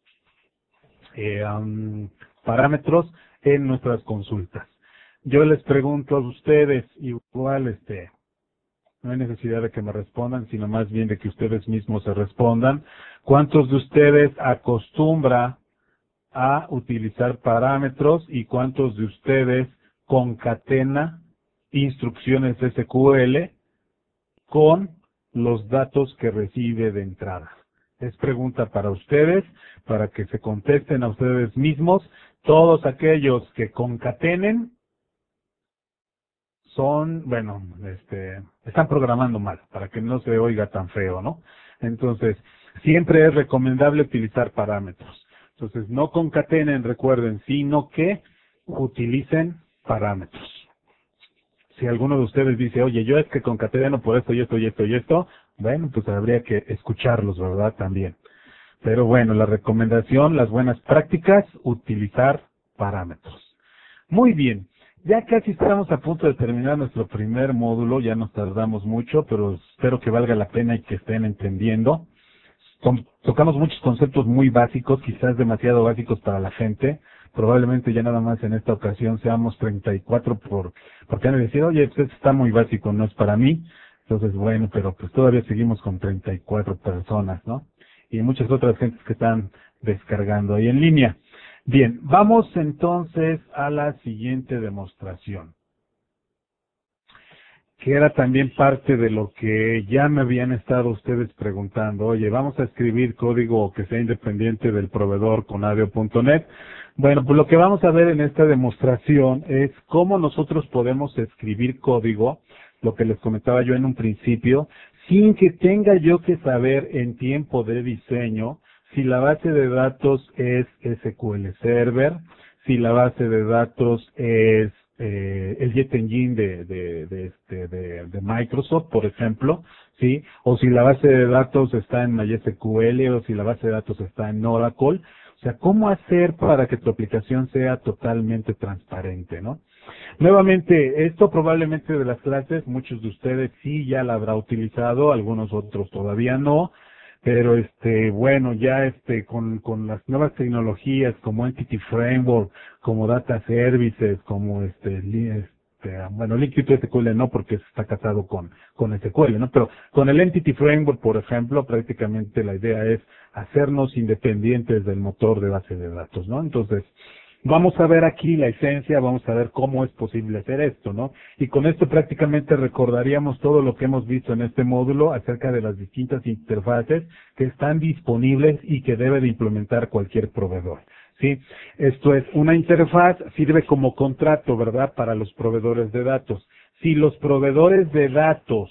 eh, um, parámetros en nuestras consultas. Yo les pregunto a ustedes, igual este, no hay necesidad de que me respondan, sino más bien de que ustedes mismos se respondan. ¿Cuántos de ustedes acostumbra a utilizar parámetros y cuántos de ustedes concatena instrucciones S Q L con los datos que recibe de entrada? Es pregunta para ustedes, para que se contesten a ustedes mismos. Todos aquellos que concatenen son, bueno, este, están programando mal, para que no se oiga tan feo, ¿no? Entonces, siempre es recomendable utilizar parámetros. Entonces, no concatenen, recuerden, sino que utilicen parámetros. Si alguno de ustedes dice, oye, yo es que concateno por esto y esto y esto y esto, bueno, pues habría que escucharlos, ¿verdad? También. Pero bueno, la recomendación, las buenas prácticas, utilizar parámetros. Muy bien, ya casi estamos a punto de terminar nuestro primer módulo, ya nos tardamos mucho, pero espero que valga la pena y que estén entendiendo. Tocamos muchos conceptos muy básicos, quizás demasiado básicos para la gente. Probablemente ya nada más en esta ocasión seamos treinta y cuatro por, porque han de decir, oye, pues esto está muy básico, no es para mí. Entonces, bueno, pero pues todavía seguimos con treinta y cuatro personas, ¿no? Y muchas otras gentes que están descargando ahí en línea. Bien, vamos entonces a la siguiente demostración, que era también parte de lo que ya me habían estado ustedes preguntando. Oye, vamos a escribir código que sea independiente del proveedor con Adeo punto net. Bueno, pues lo que vamos a ver en esta demostración es cómo nosotros podemos escribir código, lo que les comentaba yo en un principio, sin que tenga yo que saber en tiempo de diseño si la base de datos es S Q L Server, si la base de datos es eh, el Jet Engine de, de, de, este, de, de Microsoft, por ejemplo, ¿sí? O si la base de datos está en MySQL o si la base de datos está en Oracle. O sea, ¿cómo hacer para que tu aplicación sea totalmente transparente, ¿no? Nuevamente, esto probablemente de las clases, muchos de ustedes sí ya la habrá utilizado, algunos otros todavía no, pero este, bueno, ya este, con, con las nuevas tecnologías como Entity Framework, como Data Services, como este, li- este bueno, Liquid S Q L no, porque está casado con, con S Q L, ¿no? Pero con el Entity Framework, por ejemplo, prácticamente la idea es hacernos independientes del motor de base de datos, ¿no? Entonces, vamos a ver aquí la esencia, vamos a ver cómo es posible hacer esto, ¿no? Y con esto prácticamente recordaríamos todo lo que hemos visto en este módulo acerca de las distintas interfaces que están disponibles y que debe de implementar cualquier proveedor, ¿sí? Esto es, una interfaz sirve como contrato, ¿verdad?, para los proveedores de datos. Si los proveedores de datos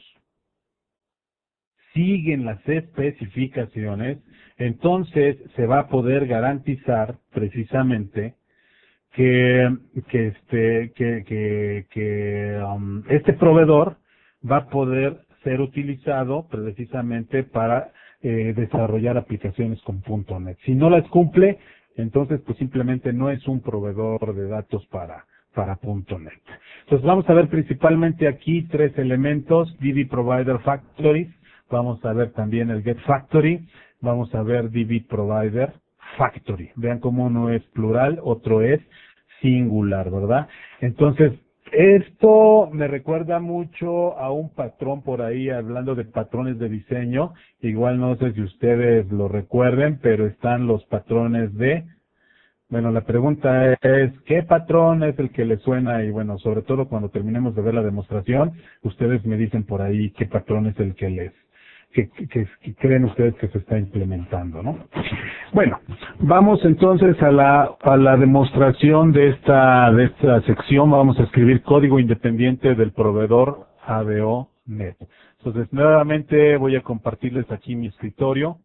siguen las especificaciones, entonces se va a poder garantizar precisamente que, que este, que, que, que um, este proveedor va a poder ser utilizado precisamente para eh, desarrollar aplicaciones con punto net. Si no las cumple, entonces pues simplemente no es un proveedor de datos para, para punto net. Entonces vamos a ver principalmente aquí tres elementos, D B Provider Factories, vamos a ver también el Get Factory, vamos a ver D B Provider Factory. Vean cómo uno es plural, otro es singular, ¿verdad? Entonces, esto me recuerda mucho a un patrón por ahí, hablando de patrones de diseño. Igual no sé si ustedes lo recuerden, pero están los patrones de... Bueno, la pregunta es, ¿qué patrón es el que les suena? Y bueno, sobre todo cuando terminemos de ver la demostración, ustedes me dicen por ahí qué patrón es el que les... Que, que, que creen ustedes que se está implementando, ¿no? Bueno, vamos entonces a la a la demostración de esta de esta sección. Vamos a escribir código independiente del proveedor A D O punto net. Entonces, nuevamente voy a compartirles aquí mi escritorio.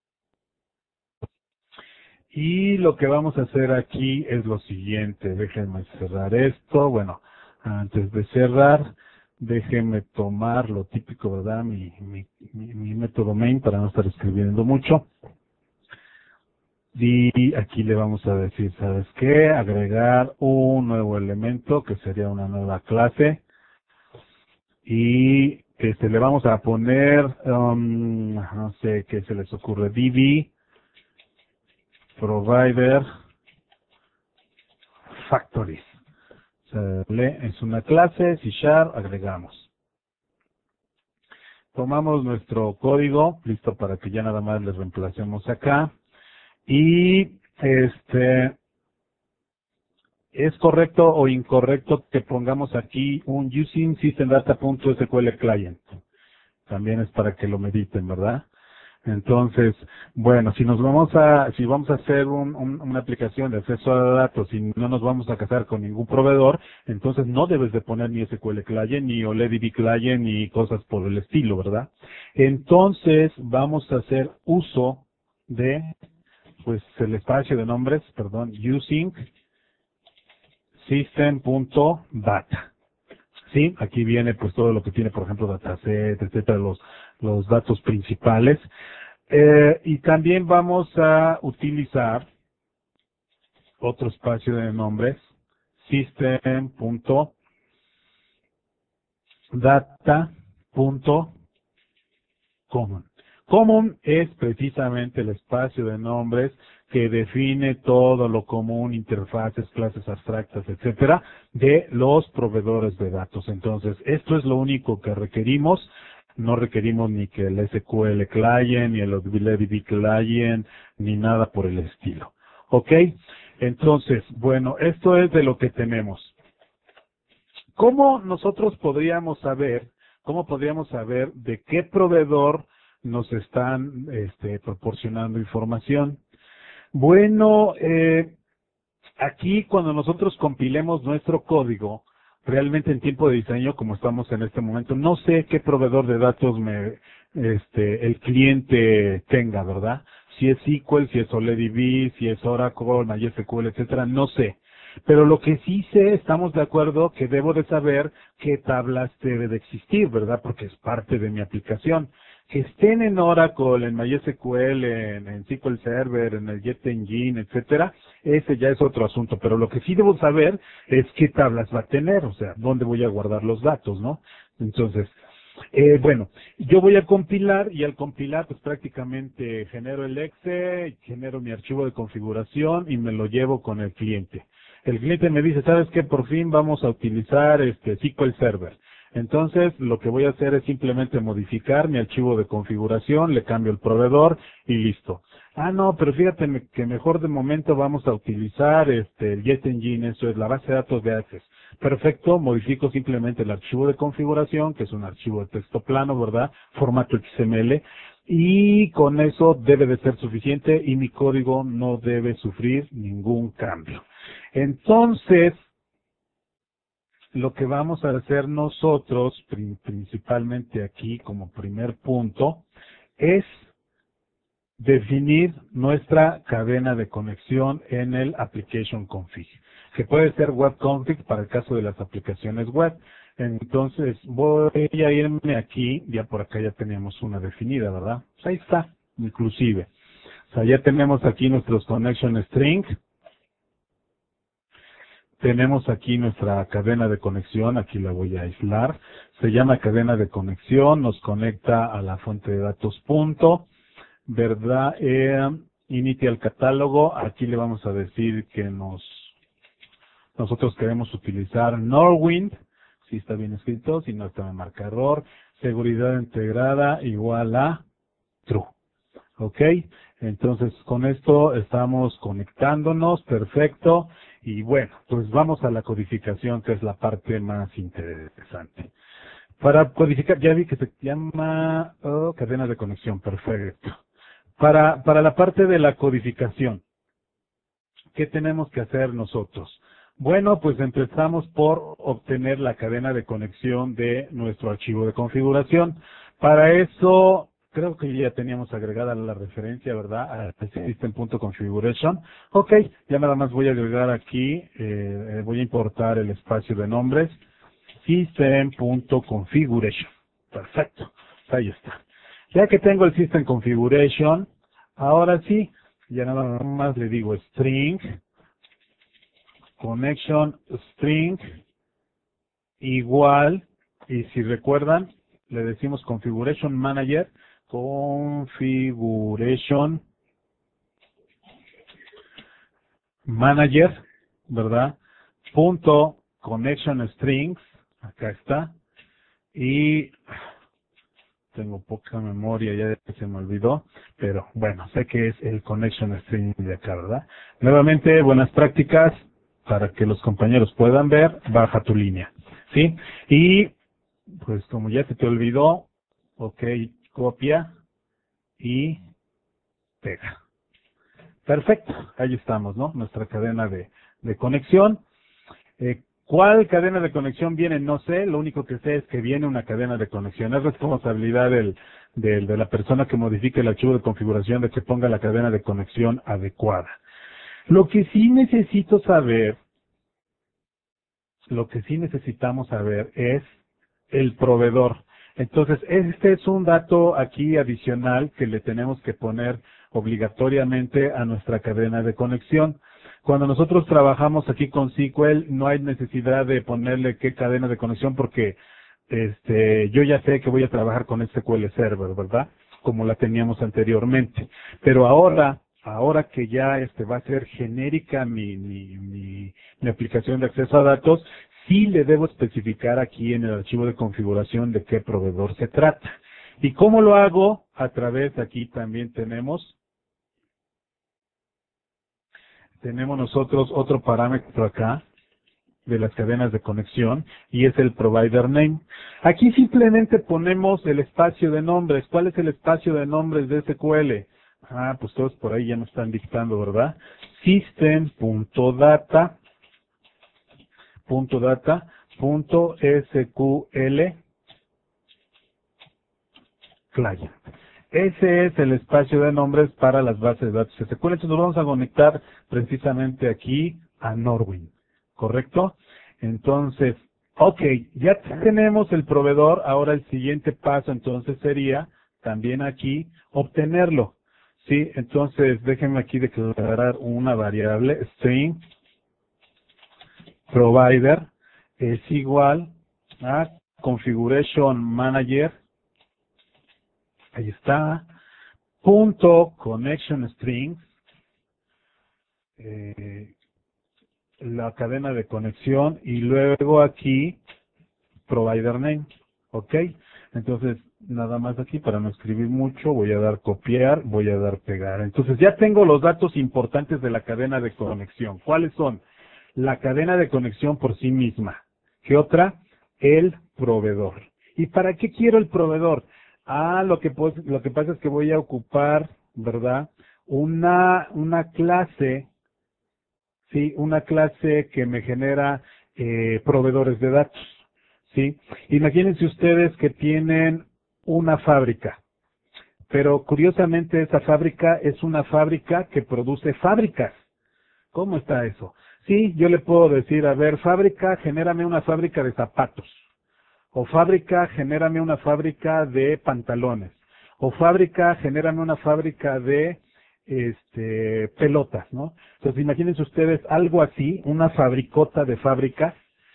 Y lo que vamos a hacer aquí es lo siguiente. Déjenme cerrar esto. Bueno, antes de cerrar, déjenme tomar lo típico, ¿verdad? Mi, mi, mi, mi método main para no estar escribiendo mucho. Y aquí le vamos a decir, ¿sabes qué? Agregar un nuevo elemento que sería una nueva clase. Y este le vamos a poner, um, no sé qué se les ocurre, D B Provider Factories. Sale, es una clase, C Sharp, agregamos. Tomamos nuestro código, listo para que ya nada más le reemplacemos acá. Y este es correcto o incorrecto que pongamos aquí un using system data.sql client. También es para que lo mediten, ¿verdad? Entonces, bueno, si nos vamos a, si vamos a hacer un, un, una aplicación de acceso a datos y no nos vamos a casar con ningún proveedor, entonces no debes de poner ni S Q L Client, ni O L E D B Client, ni cosas por el estilo, ¿verdad? Entonces, vamos a hacer uso de, pues, el espacio de nombres, perdón, using system.data. Sí, aquí viene pues todo lo que tiene, por ejemplo, dataset, etcétera, los, los datos principales. Eh, y también vamos a utilizar otro espacio de nombres, system.data.common. Common es precisamente el espacio de nombres que define todo lo común, interfaces, clases abstractas, etcétera, de los proveedores de datos. Entonces, esto es lo único que requerimos. No requerimos ni que el S Q L Client, ni el O L E D B Client, ni nada por el estilo. ¿Ok? Entonces, bueno, esto es de lo que tenemos. ¿Cómo nosotros podríamos saber, cómo podríamos saber de qué proveedor nos están este, proporcionando información? Bueno, eh, aquí cuando nosotros compilemos nuestro código, realmente en tiempo de diseño, como estamos en este momento, no sé qué proveedor de datos me, este, el cliente tenga, ¿verdad? Si es S Q L, si es O L E D B, si es Oracle, MySQL, etcétera, no sé. Pero lo que sí sé, estamos de acuerdo que debo de saber qué tablas debe de existir, ¿verdad? Porque es parte de mi aplicación. Que estén en Oracle, en MySQL, en, en S Q L Server, en el JetEngine, etcétera, ese ya es otro asunto. Pero lo que sí debo saber es qué tablas va a tener, o sea, dónde voy a guardar los datos, ¿no? Entonces, eh, bueno, yo voy a compilar y al compilar pues prácticamente genero el exe, genero mi archivo de configuración y me lo llevo con el cliente. El cliente me dice, ¿sabes qué? Por fin vamos a utilizar este S Q L Server. Entonces, lo que voy a hacer es simplemente modificar mi archivo de configuración, le cambio el proveedor y listo. Ah, no, pero fíjate que mejor de momento vamos a utilizar este el JetEngine, eso es la base de datos de Access. Perfecto, modifico simplemente el archivo de configuración, que es un archivo de texto plano, ¿verdad? Formato X M L, y con eso debe de ser suficiente y mi código no debe sufrir ningún cambio. Entonces, lo que vamos a hacer nosotros, principalmente aquí como primer punto, es definir nuestra cadena de conexión en el Application Config, que puede ser Web Config para el caso de las aplicaciones web. Entonces, voy a irme aquí, ya por acá ya teníamos una definida, ¿verdad? Pues ahí está, inclusive. O sea, ya tenemos aquí nuestros connection string. Tenemos aquí nuestra cadena de conexión, aquí la voy a aislar. Se llama cadena de conexión, nos conecta a la fuente de datos punto. ¿Verdad? Eh, inicia el catálogo. Aquí le vamos a decir que nos nosotros queremos utilizar Norwind. Si está bien escrito, si no está me marca error. Seguridad integrada igual a true. ¿Ok? Entonces con esto estamos conectándonos. Perfecto. Y bueno, pues vamos a la codificación, que es la parte más interesante. Para codificar, ya vi que se llama oh, cadena de conexión. Perfecto. Para, para la parte de la codificación, ¿qué tenemos que hacer nosotros? Bueno, pues empezamos por obtener la cadena de conexión de nuestro archivo de configuración. Para eso, creo que ya teníamos agregada la referencia, ¿verdad? A system.configuration. Ok, ya nada más voy a agregar aquí, eh, voy a importar el espacio de nombres, system.configuration. Perfecto, ahí está. Ya que tengo el System Configuration, ahora sí, ya nada más le digo string, connection string, igual, y si recuerdan, le decimos Configuration Manager, Configuration Manager, ¿verdad? Punto connection strings, acá está, y tengo poca memoria, ya se me olvidó, pero bueno, sé que es el connection string de acá, ¿verdad? Nuevamente, buenas prácticas, para que los compañeros puedan ver, baja tu línea, ¿sí? Y, pues como ya se te olvidó, ok, copia y pega. Perfecto, ahí estamos, ¿no? Nuestra cadena de, de conexión. Eh, ¿Cuál cadena de conexión viene? No sé, lo único que sé es que viene una cadena de conexión. Es responsabilidad del, del, de la persona que modifique el archivo de configuración de que ponga la cadena de conexión adecuada. Lo que sí necesito saber, lo que sí necesitamos saber es el proveedor. Entonces, este es un dato aquí adicional que le tenemos que poner obligatoriamente a nuestra cadena de conexión. Cuando nosotros trabajamos aquí con S Q L, no hay necesidad de ponerle qué cadena de conexión porque este, yo ya sé que voy a trabajar con S Q L Server, ¿verdad? Como la teníamos anteriormente. Pero ahora, ahora que ya este va a ser genérica mi, mi, mi, mi aplicación de acceso a datos, sí le debo especificar aquí en el archivo de configuración de qué proveedor se trata. ¿Y cómo lo hago? A través, aquí también tenemos Tenemos nosotros otro parámetro acá de las cadenas de conexión y es el provider name. Aquí simplemente ponemos el espacio de nombres. ¿Cuál es el espacio de nombres de S Q L? Ah, pues todos por ahí ya nos están dictando, ¿verdad? System.data punto data punto sql client. Ese es el espacio de nombres para las bases de datos S Q L. Entonces nos vamos a conectar precisamente aquí a Norwind. ¿correcto? Entonces, ok, ya tenemos el proveedor, ahora el siguiente paso entonces sería también aquí obtenerlo, ¿sí? Entonces, déjenme aquí declarar una variable, string provider es igual a configuration manager, ahí está, punto connection strings, eh, la cadena de conexión, y luego aquí provider name, ¿ok? Entonces, nada más aquí para no escribir mucho, voy a dar copiar, voy a dar pegar. Entonces, ya tengo los datos importantes de la cadena de conexión. ¿Cuáles son? La cadena de conexión por sí misma. ¿Qué otra? El proveedor. ¿Y para qué quiero el proveedor? Ah, lo que, pues, lo que pasa es que voy a ocupar, ¿verdad? Una, una clase, sí, una clase que me genera eh, proveedores de datos. ¿Sí? Imagínense ustedes que tienen una fábrica, pero curiosamente esa fábrica es una fábrica que produce fábricas. ¿Cómo está eso? Sí, yo le puedo decir, a ver, fábrica, genérame una fábrica de zapatos. O fábrica, genérame una fábrica de pantalones. O fábrica, genérame una fábrica de este, pelotas, ¿no? Entonces imagínense ustedes algo así, una fabricota de fábricas,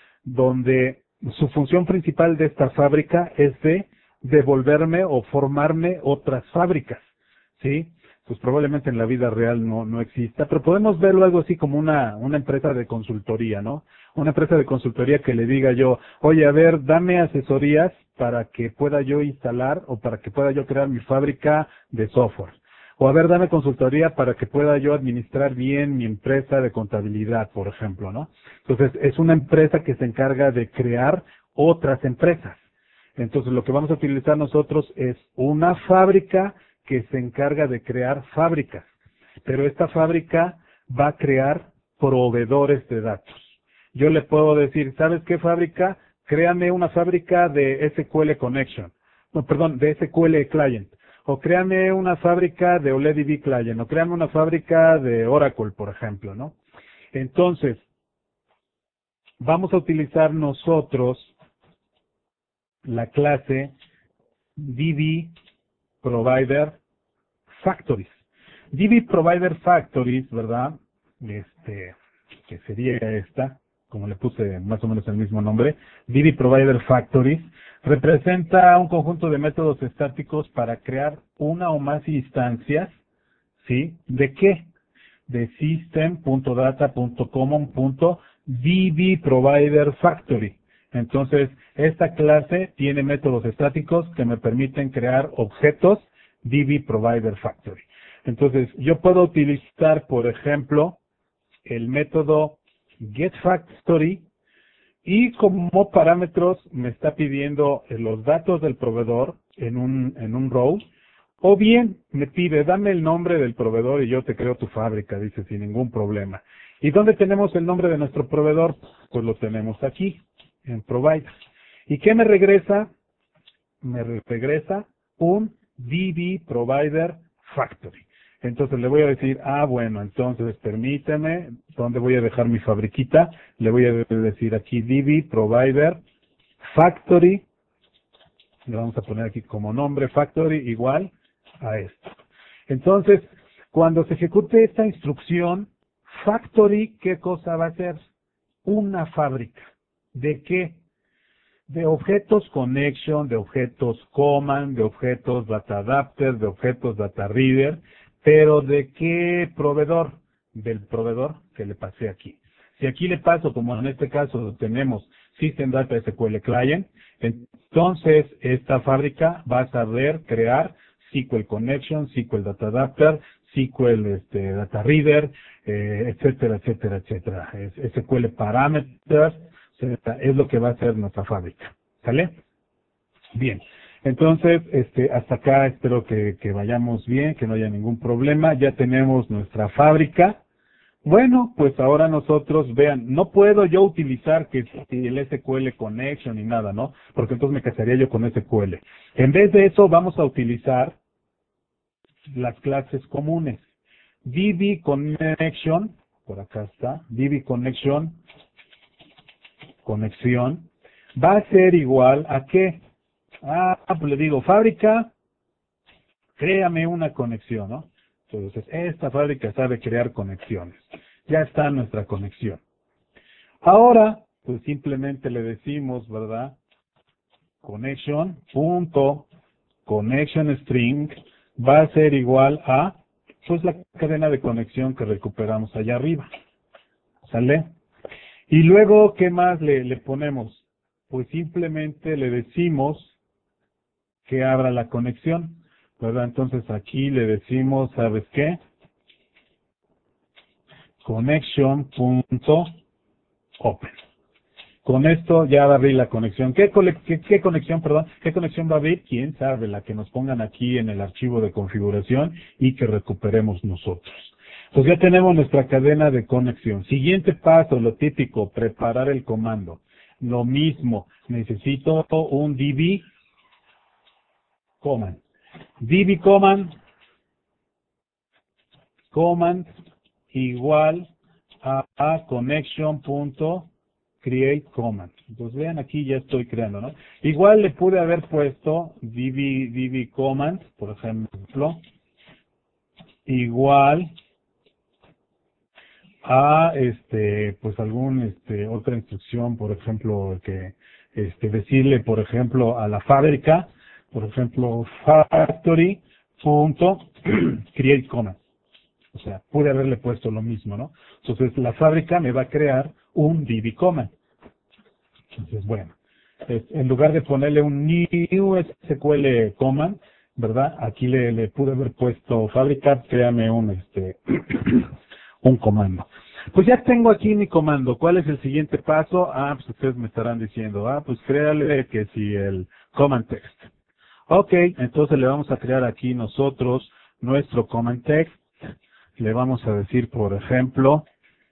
donde su función principal de esta fábrica es de devolverme o formarme otras fábricas, ¿sí? Pues probablemente en la vida real no, no exista, pero podemos verlo algo así como una, una empresa de consultoría, ¿no? Una empresa de consultoría que le diga yo, oye, a ver, dame asesorías para que pueda yo instalar o para que pueda yo crear mi fábrica de software. O a ver, dame consultoría para que pueda yo administrar bien mi empresa de contabilidad, por ejemplo, ¿no? Entonces, es una empresa que se encarga de crear otras empresas. Entonces, lo que vamos a utilizar nosotros es una fábrica que se encarga de crear fábricas. Pero esta fábrica va a crear proveedores de datos. Yo le puedo decir, ¿sabes qué fábrica? Créame una fábrica de S Q L Connection. No, perdón, de S Q L Client. O créame una fábrica de OLEDV Client. O créame una fábrica de Oracle, por ejemplo, ¿no? Entonces, vamos a utilizar nosotros la clase D B Provider Factories. D B Provider Factories, ¿verdad? Este, que sería esta, como le puse más o menos el mismo nombre, D B Provider Factories, representa un conjunto de métodos estáticos para crear una o más instancias, ¿sí? ¿De qué? De system.data.common.dbproviderfactory. Entonces, esta clase tiene métodos estáticos que me permiten crear objetos D B Provider Factory. Entonces, yo puedo utilizar, por ejemplo, el método getFactory y como parámetros me está pidiendo los datos del proveedor en un, en un row, o bien me pide, dame el nombre del proveedor y yo te creo tu fábrica, dice, sin ningún problema. ¿Y dónde tenemos el nombre de nuestro proveedor? Pues lo tenemos aquí, en Provider. ¿Y qué me regresa? Me regresa un D B Provider Factory. Entonces le voy a decir, ah, bueno, entonces permíteme, ¿dónde voy a dejar mi fabriquita? Le voy a decir aquí D B Provider Factory, le vamos a poner aquí como nombre Factory igual a esto. Entonces, cuando se ejecute esta instrucción, Factory, ¿qué cosa va a ser? Una fábrica. ¿De qué? De objetos connection, de objetos command, de objetos data adapter, de objetos data reader, pero ¿de qué proveedor? Del proveedor que le pasé aquí. Si aquí le paso, como en este caso tenemos System Data S Q L Client, entonces esta fábrica va a saber crear S Q L Connection, S Q L Data Adapter, S Q L este, Data Reader, eh, etcétera, etcétera, etcétera. Es, S Q L Parameters, es lo que va a hacer nuestra fábrica. ¿Sale? Bien. Entonces, este, hasta acá espero que, que vayamos bien, que no haya ningún problema. Ya tenemos nuestra fábrica. Bueno, pues ahora nosotros, vean, no puedo yo utilizar que el S Q L Connection ni nada, ¿no? Porque entonces me casaría yo con S Q L. En vez de eso, vamos a utilizar las clases comunes. D B Connection, por acá está, D B Connection conexión, va a ser igual a ¿qué? Ah, pues le digo, fábrica, créame una conexión, ¿no? Entonces, esta fábrica sabe crear conexiones. Ya está nuestra conexión. Ahora, pues simplemente le decimos, ¿verdad? Connection, punto, connection string, va a ser igual a, pues la cadena de conexión que recuperamos allá arriba. ¿Sale? Y luego, ¿qué más le, le ponemos? Pues simplemente le decimos que abra la conexión, ¿verdad? Entonces aquí le decimos, ¿sabes qué? Connection.open. Con esto ya va a abrir la conexión. ¿Qué, qué, ¿Qué conexión, perdón? ¿Qué conexión va a abrir? ¿Quién sabe? La que nos pongan aquí en el archivo de configuración y que recuperemos nosotros. Pues ya tenemos nuestra cadena de conexión. Siguiente paso, lo típico, preparar el comando. Lo mismo, necesito un db command. db command, command igual a, a connection.create command. Entonces vean aquí ya estoy creando, ¿no? Igual le pude haber puesto db, db command, por ejemplo, igual a este pues algún este otra instrucción, por ejemplo, que este decirle, por ejemplo, a la fábrica, por ejemplo, factory.create command. O sea, pude haberle puesto lo mismo, ¿no? Entonces la fábrica me va a crear un db command. Entonces, bueno, es, en lugar de ponerle un new S Q L command, ¿verdad? Aquí le, le pude haber puesto fábrica, créame un este un comando. Pues ya tengo aquí mi comando. ¿Cuál es el siguiente paso? Ah, pues ustedes me estarán diciendo, ah, pues créale que si el command text. Ok, entonces le vamos a crear aquí nosotros nuestro command text. Le vamos a decir, por ejemplo,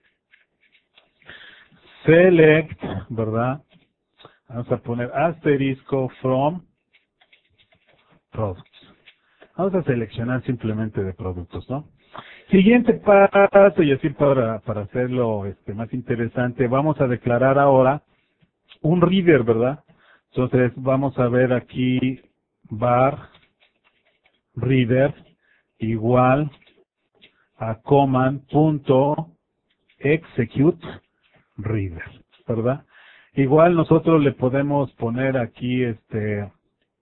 select, ¿verdad? Vamos a poner asterisco from products. Vamos a seleccionar simplemente de productos, ¿no? Siguiente paso, y así para, para hacerlo este, más interesante, vamos a declarar ahora un reader, ¿verdad? Entonces vamos a ver aquí var reader igual a command.execute reader, ¿verdad? Igual nosotros le podemos poner aquí este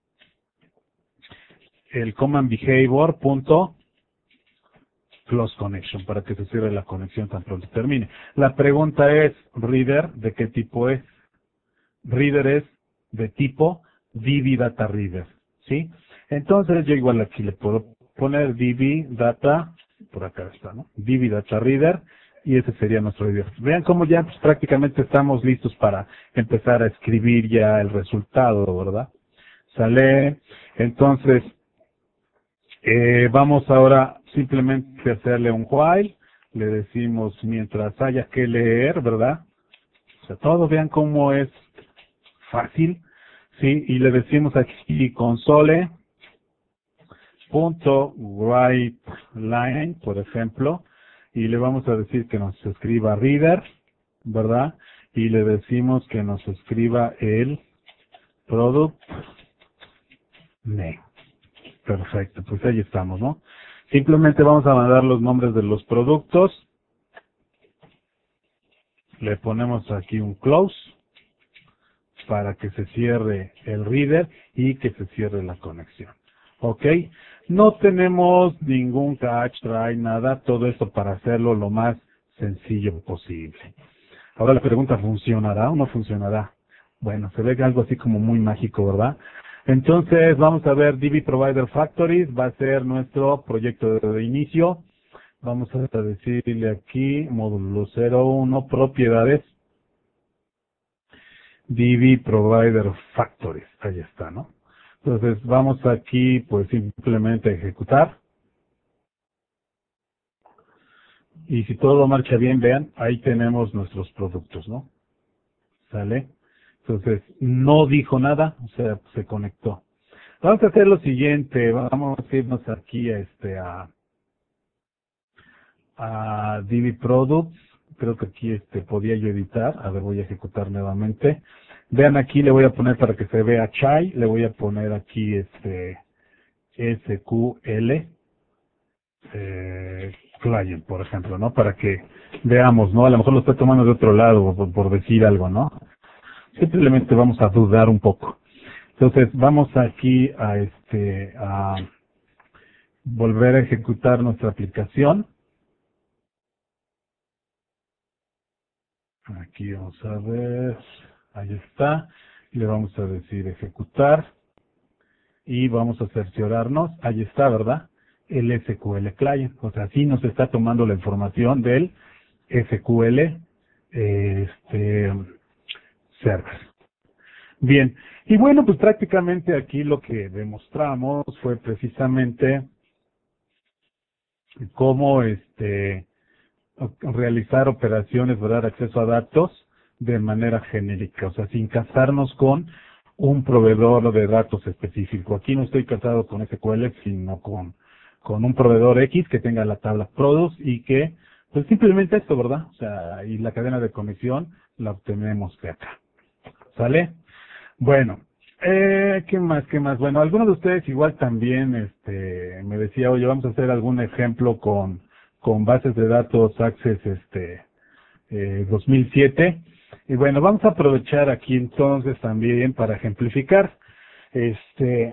el command behavior punto close connection para que se cierre la conexión tan pronto termine. La pregunta es, reader, ¿de qué tipo es? Reader es de tipo db data reader, ¿sí? Entonces yo igual aquí le puedo poner db data, por acá está, ¿no? db data reader, y ese sería nuestro reader. Vean cómo ya pues, prácticamente estamos listos para empezar a escribir ya el resultado, ¿verdad? Sale, entonces, eh, vamos ahora simplemente a hacerle un while, le decimos mientras haya que leer, ¿verdad? O sea, todos vean cómo es fácil, ¿sí? Y le decimos aquí console punto write line, por ejemplo, y le vamos a decir que nos escriba reader, ¿verdad? Y le decimos que nos escriba el product name. Perfecto, pues ahí estamos, ¿no? Simplemente vamos a mandar los nombres de los productos. Le ponemos aquí un close para que se cierre el reader y que se cierre la conexión. ¿Ok? No tenemos ningún catch, try, nada. Todo esto para hacerlo lo más sencillo posible. Ahora la pregunta, ¿funcionará o no funcionará? Bueno, se ve algo así como muy mágico, ¿verdad? Entonces, vamos a ver D B Provider Factories, va a ser nuestro proyecto de inicio. Vamos a decirle aquí, módulo cero uno, propiedades, D B Provider Factories, ahí está, ¿no? Entonces, vamos aquí, pues simplemente a ejecutar. Y si todo marcha bien, vean, ahí tenemos nuestros productos, ¿no? ¿Sale? Entonces, no dijo nada, o sea, se conectó. Vamos a hacer lo siguiente, vamos a irnos aquí a este a, a D B Products, creo que aquí este podía yo editar. A ver, voy a ejecutar nuevamente. Vean aquí, le voy a poner para que se vea Chai, le voy a poner aquí este S Q L eh, client, por ejemplo, ¿no? Para que veamos, ¿no? A lo mejor lo estoy tomando de otro lado, por, por decir algo, ¿no? Simplemente vamos a dudar un poco. Entonces, vamos aquí a este a volver a ejecutar nuestra aplicación. Aquí vamos a ver, ahí está. Le vamos a decir ejecutar y vamos a cerciorarnos, ahí está, ¿verdad? El S Q L client, o sea, sí nos está tomando la información del S Q L eh, este, server. Bien, y bueno, pues prácticamente aquí lo que demostramos fue precisamente cómo este realizar operaciones, ¿verdad?, acceso a datos de manera genérica, o sea, sin casarnos con un proveedor de datos específico. Aquí no estoy casado con S Q L, sino con, con un proveedor X que tenga la tabla Product y que, pues simplemente esto, ¿verdad? O sea, y la cadena de conexión la obtenemos de acá. ¿Sale? Bueno, eh, ¿qué más, qué más? Bueno, algunos de ustedes igual también este, me decía, oye, vamos a hacer algún ejemplo con, con bases de datos Access este, eh, dos mil siete. Y bueno, vamos a aprovechar aquí entonces también para ejemplificar. Este,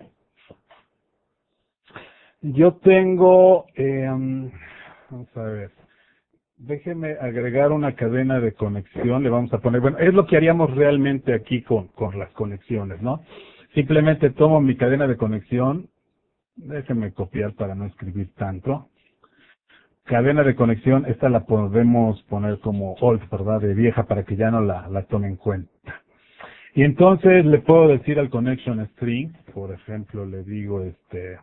yo tengo, eh, vamos a ver, déjeme agregar una cadena de conexión, le vamos a poner, bueno, es lo que haríamos realmente aquí con, con las conexiones, ¿no? Simplemente tomo mi cadena de conexión, déjeme copiar para no escribir tanto. Cadena de conexión, esta la podemos poner como old, ¿verdad?, de vieja, para que ya no la, la tome en cuenta. Y entonces le puedo decir al connection string, por ejemplo, le digo este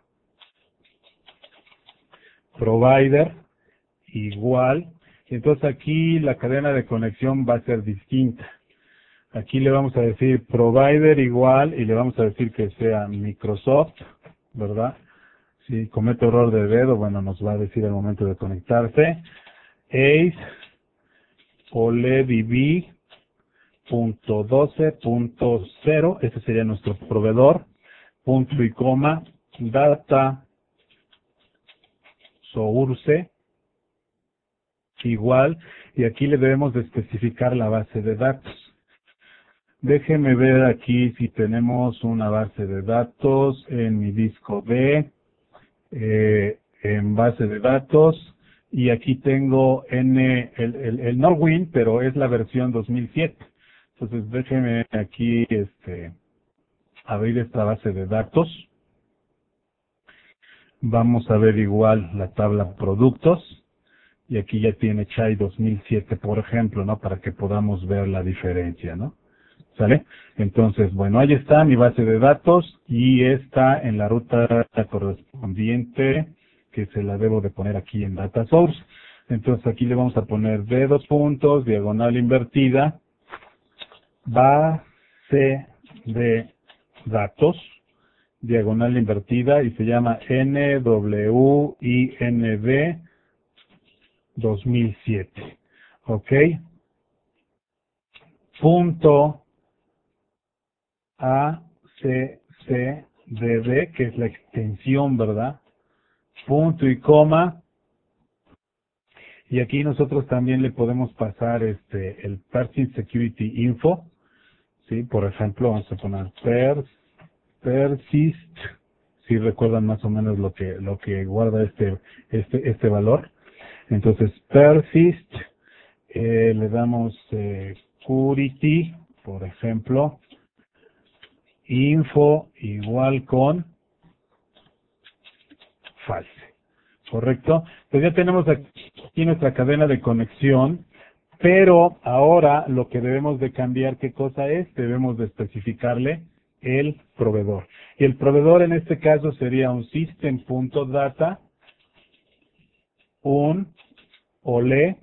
provider igual, y entonces aquí la cadena de conexión va a ser distinta. Aquí le vamos a decir provider igual y le vamos a decir que sea Microsoft, ¿verdad? Si comete error de dedo, bueno, nos va a decir al momento de conectarse. Ace OLEDB punto doce punto cero, ese sería nuestro proveedor, punto y coma, data source igual, y aquí le debemos de especificar la base de datos. Déjeme ver aquí si tenemos una base de datos en mi disco D, eh, en base de datos, y aquí tengo N, el, el, el Norwin, pero es la versión dos mil siete. Entonces déjeme aquí este, abrir esta base de datos. Vamos a ver igual la tabla productos. Y aquí ya tiene Chai dos mil siete, por ejemplo, ¿no? Para que podamos ver la diferencia, ¿no? ¿Sale? Entonces, bueno, ahí está mi base de datos y está en la ruta correspondiente que se la debo de poner aquí en Data Source. Entonces aquí le vamos a poner de dos puntos, diagonal invertida, base de datos, diagonal invertida, y se llama N W I N D dos mil siete. ¿Ok? Punto A C C D D, que es la extensión, ¿verdad? Punto y coma. Y aquí nosotros también le podemos pasar este el Persist Security Info. ¿Sí? Por ejemplo, vamos a poner pers, persist, si recuerdan más o menos lo que lo que guarda este este este valor. Entonces, persist, eh, le damos eh, security, por ejemplo, info igual con false. ¿Correcto? Entonces ya tenemos aquí nuestra cadena de conexión, pero ahora lo que debemos de cambiar, ¿qué cosa es? Debemos de especificarle el proveedor. Y el proveedor en este caso sería un system.data, un OLEDB.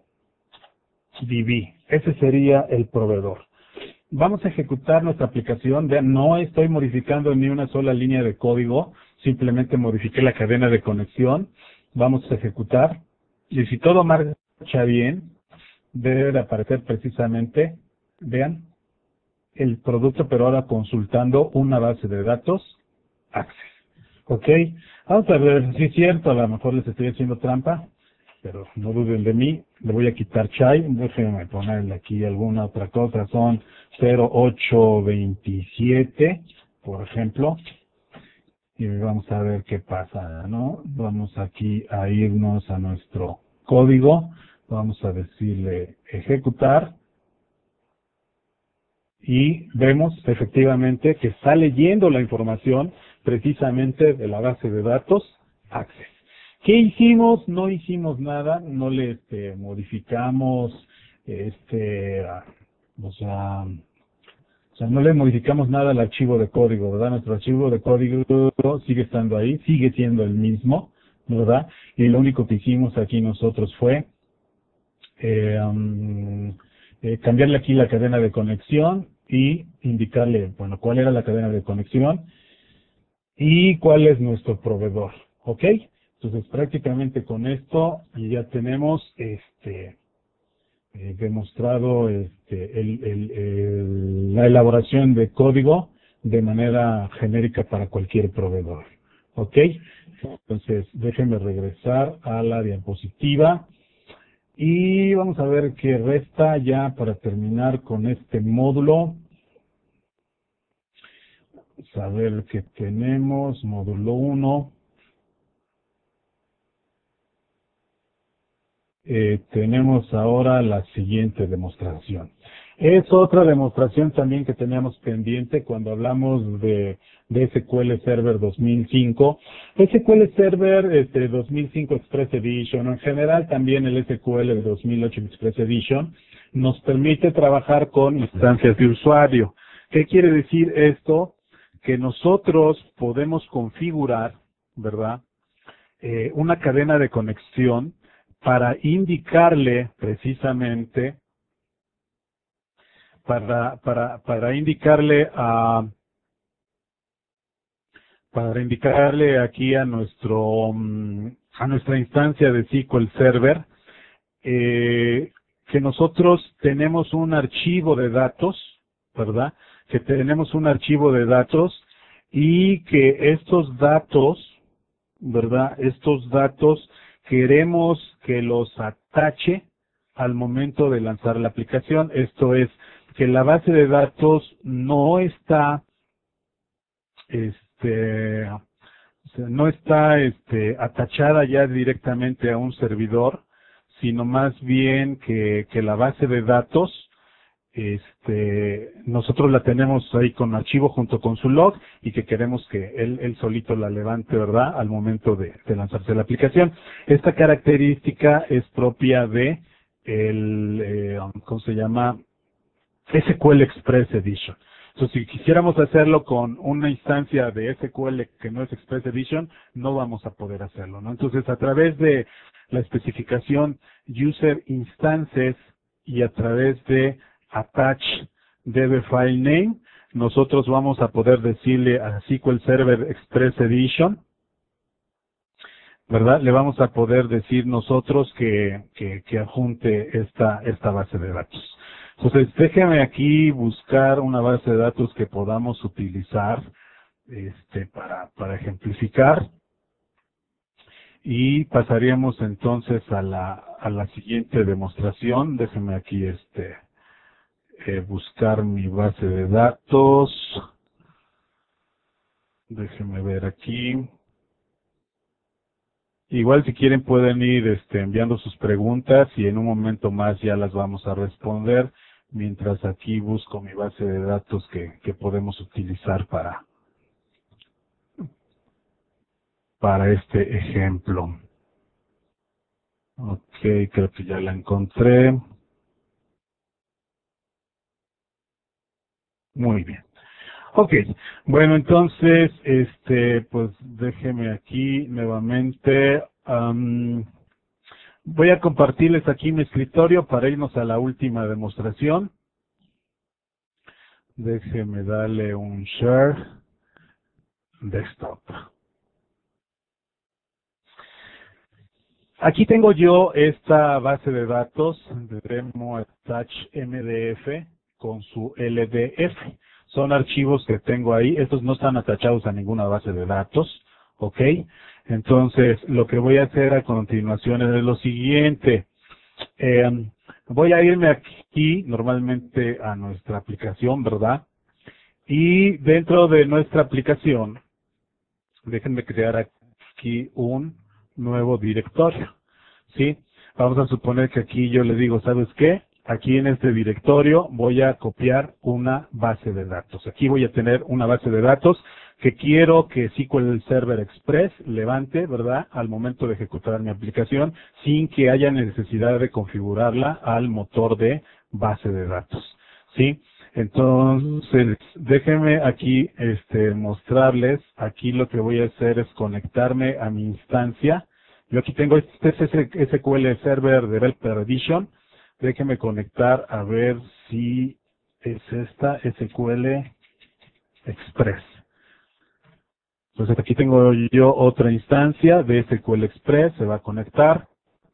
Ese sería el proveedor. Vamos a ejecutar nuestra aplicación. Vean, no estoy modificando ni una sola línea de código, simplemente modifiqué la cadena de conexión. Vamos a ejecutar. Y si todo marcha bien, debe de aparecer precisamente, vean, el producto, pero ahora consultando una base de datos, Access. ¿Ok? Vamos a ver si es cierto, a lo mejor les estoy haciendo trampa, pero no duden de mí. Le voy a quitar Chai, déjenme ponerle aquí alguna otra cosa, son cero ocho veintisiete, por ejemplo, y vamos a ver qué pasa, ¿no? Vamos aquí a irnos a nuestro código, vamos a decirle ejecutar, y vemos efectivamente que está leyendo la información precisamente de la base de datos Access. ¿Qué hicimos? No hicimos nada, no le este, modificamos, este, o sea, o sea, no le modificamos nada al archivo de código, ¿verdad? Nuestro archivo de código sigue estando ahí, sigue siendo el mismo, ¿verdad? Y lo único que hicimos aquí nosotros fue eh, um, eh, cambiarle aquí la cadena de conexión y indicarle, bueno, cuál era la cadena de conexión y cuál es nuestro proveedor, ¿ok? Entonces prácticamente con esto ya tenemos este eh, demostrado este, el, el, el, la elaboración de código de manera genérica para cualquier proveedor, ¿ok? Entonces déjenme regresar a la diapositiva. Y vamos a ver qué resta ya para terminar con este módulo. Vamos a ver qué tenemos, módulo uno. Eh, tenemos ahora la siguiente demostración. Es otra demostración también que teníamos pendiente cuando hablamos de, de S Q L Server dos mil cinco. S Q L Server este, dos mil cinco Express Edition, en general también el S Q L dos mil ocho Express Edition, nos permite trabajar con instancias de usuario. ¿Qué quiere decir esto? Que nosotros podemos configurar, ¿verdad?, eh, una cadena de conexión para indicarle precisamente, para, para, para indicarle a, para indicarle aquí a nuestro, mm, a nuestra instancia de S Q L Server, eh, que nosotros tenemos un archivo de datos, ¿verdad? Que tenemos un archivo de datos y que estos datos, ¿verdad? Estos datos queremos que los atache al momento de lanzar la aplicación. Esto es, que la base de datos no está, este, o sea, no está, este, atachada ya directamente a un servidor, sino más bien que, que la base de datos, este, nosotros la tenemos ahí con archivo junto con su log y que queremos que él, él solito la levante, ¿verdad?, al momento de, de lanzarse la aplicación. Esta característica es propia de el, eh, ¿cómo se llama?, S Q L Express Edition. Entonces, si quisiéramos hacerlo con una instancia de S Q L que no es Express Edition, no vamos a poder hacerlo, ¿no? Entonces, a través de la especificación User Instances y a través de attach db file name, nosotros vamos a poder decirle a S Q L Server Express Edition, ¿verdad? Le vamos a poder decir nosotros que, que, que adjunte esta, esta base de datos. Entonces, déjeme aquí buscar una base de datos que podamos utilizar este, para, para ejemplificar. Y pasaríamos entonces a la, a la siguiente demostración. Déjeme aquí este, eh, buscar mi base de datos. Déjeme ver aquí. Igual si quieren pueden ir este, enviando sus preguntas y en un momento más ya las vamos a responder, mientras aquí busco mi base de datos que, que podemos utilizar para, para este ejemplo. Ok, creo que ya la encontré. Muy bien. Ok, bueno, entonces, este, pues déjeme aquí nuevamente. Um, voy a compartirles aquí mi escritorio para irnos a la última demostración. Déjeme darle un share desktop. Aquí tengo yo esta base de datos de Demo Attach M D F con su L D F. Son archivos que tengo ahí. Estos no están atachados a ninguna base de datos. ¿Ok? Entonces, lo que voy a hacer a continuación es lo siguiente. Eh, voy a irme aquí, normalmente, a nuestra aplicación, ¿verdad? Y dentro de nuestra aplicación, déjenme crear aquí un nuevo directorio, ¿sí? Vamos a suponer que aquí yo le digo, ¿sabes qué? Aquí en este directorio voy a copiar una base de datos. Aquí voy a tener una base de datos que quiero que S Q L Server Express levante, ¿verdad?, al momento de ejecutar mi aplicación, sin que haya necesidad de configurarla al motor de base de datos, ¿sí? Entonces, déjenme aquí este, mostrarles, aquí lo que voy a hacer es conectarme a mi instancia. Yo aquí tengo este S Q L Server Developer Edition. Déjenme conectar a ver si es esta S Q L Express. Entonces aquí tengo yo otra instancia de S Q L Express, se va a conectar.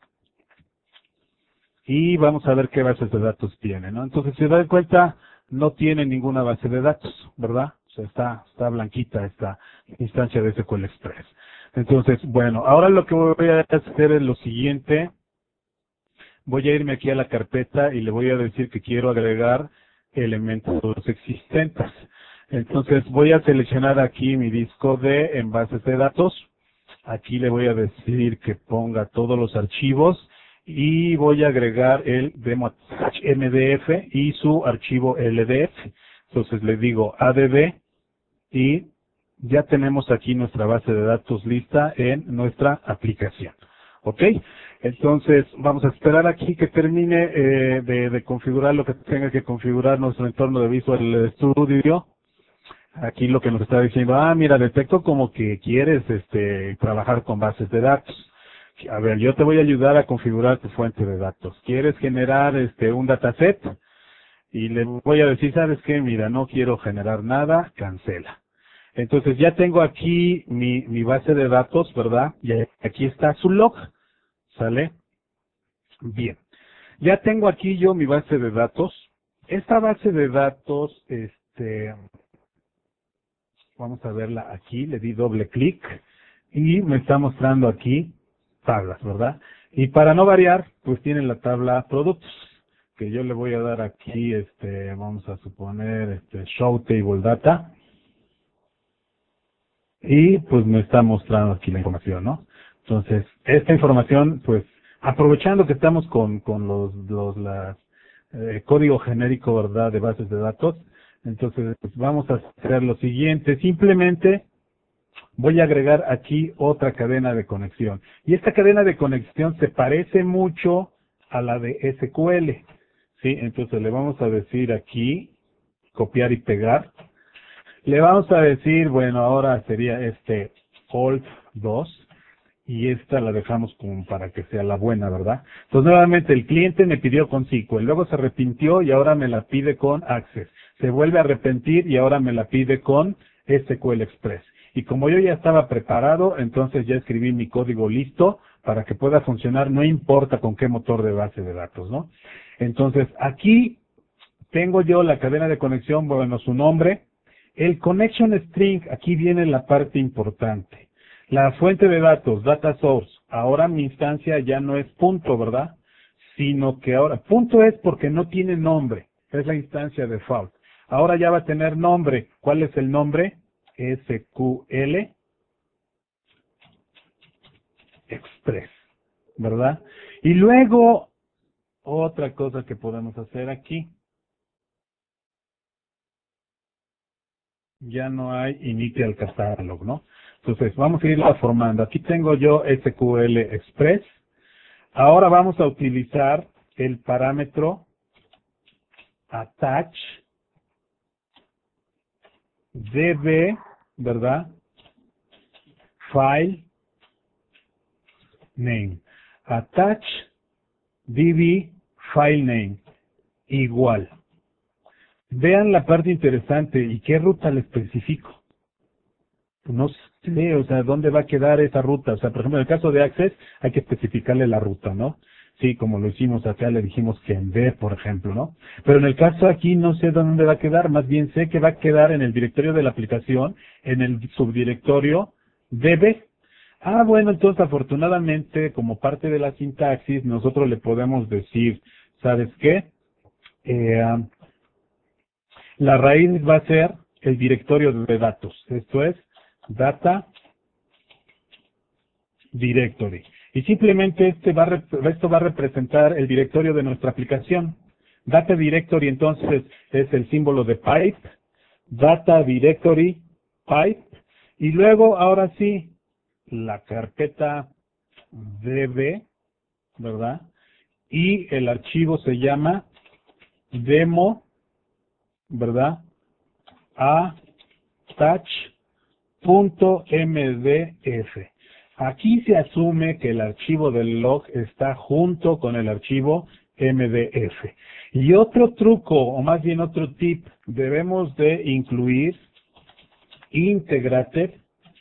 Y vamos a ver qué bases de datos tiene, ¿no? Entonces, si se dan cuenta, no tiene ninguna base de datos, ¿verdad? O sea, está, está blanquita esta instancia de S Q L Express. Entonces, bueno, ahora lo que voy a hacer es lo siguiente. Voy a irme aquí a la carpeta y le voy a decir que quiero agregar elementos existentes. Entonces, voy a seleccionar aquí mi disco D en bases de datos. Aquí le voy a decir que ponga todos los archivos. Y voy a agregar el Demo Attach M D F y su archivo L D F. Entonces le digo A D B y ya tenemos aquí nuestra base de datos lista en nuestra aplicación. ¿Ok? Entonces vamos a esperar aquí que termine eh, de, de configurar lo que tenga que configurar nuestro entorno de Visual Studio. Aquí lo que nos está diciendo, ah, mira, detecto como que quieres este, trabajar con bases de datos. A ver, yo te voy a ayudar a configurar tu fuente de datos. ¿Quieres generar este un dataset? Y le voy a decir, ¿sabes qué? Mira, no quiero generar nada, cancela. Entonces ya tengo aquí mi, mi base de datos, ¿verdad? Y aquí está su log, ¿sale? Bien. Ya tengo aquí yo mi base de datos. Esta base de datos, este, vamos a verla aquí, le di doble clic y me está mostrando aquí tablas, ¿verdad? Y para no variar, pues tiene la tabla productos, que yo le voy a dar aquí, este, vamos a suponer, este, show table data, y pues me está mostrando aquí la información, ¿no? Entonces, esta información, pues, aprovechando que estamos con, con los, los, las, eh, código genérico, ¿verdad?, de bases de datos, entonces, pues, vamos a hacer lo siguiente, simplemente, voy a agregar aquí otra cadena de conexión. Y esta cadena de conexión se parece mucho a la de S Q L. ¿Sí? Entonces le vamos a decir aquí, copiar y pegar. Le vamos a decir, bueno, ahora sería este alt dos. Y esta la dejamos como para que sea la buena, ¿verdad? Entonces nuevamente el cliente me pidió con S Q L, luego se arrepintió y ahora me la pide con Access. Se vuelve a arrepentir y ahora me la pide con S Q L Express. Y como yo ya estaba preparado, entonces ya escribí mi código listo para que pueda funcionar, no importa con qué motor de base de datos, ¿no? Entonces, aquí tengo yo la cadena de conexión, bueno, su nombre. El connection string, aquí viene la parte importante. La fuente de datos, data source, ahora mi instancia ya no es punto, ¿verdad? Sino que ahora, punto es porque no tiene nombre, es la instancia default. Ahora ya va a tener nombre. ¿Cuál es el nombre? S Q L Express, ¿verdad? Y luego, otra cosa que podemos hacer aquí. Ya no hay initial catalog, ¿no? Entonces, vamos a irla formando. Aquí tengo yo S Q L Express. Ahora vamos a utilizar el parámetro attach db, ¿verdad? File name. Attach db file name. Igual. Vean la parte interesante. ¿Y qué ruta le especifico? no sé, o sea, ¿dónde va a quedar esa ruta? O sea, por ejemplo, en el caso de Access hay que especificarle la ruta, ¿no? Sí, como lo hicimos acá, le dijimos que en D, por ejemplo, ¿no? Pero en el caso aquí no sé dónde va a quedar, más bien sé que va a quedar en el directorio de la aplicación, en el subdirectorio D B. Ah, bueno, entonces afortunadamente, como parte de la sintaxis, nosotros le podemos decir, ¿sabes qué? Eh, la raíz va a ser el directorio de datos. Esto es data directory. Y simplemente este va a, esto va a representar el directorio de nuestra aplicación. Data directory entonces es el símbolo de pipe, data directory pipe, y luego ahora sí la carpeta db, ¿verdad? Y el archivo se llama demo, ¿verdad? attach.mdf. Aquí se asume que el archivo del log está junto con el archivo M D F. Y otro truco, o más bien otro tip, debemos de incluir integrated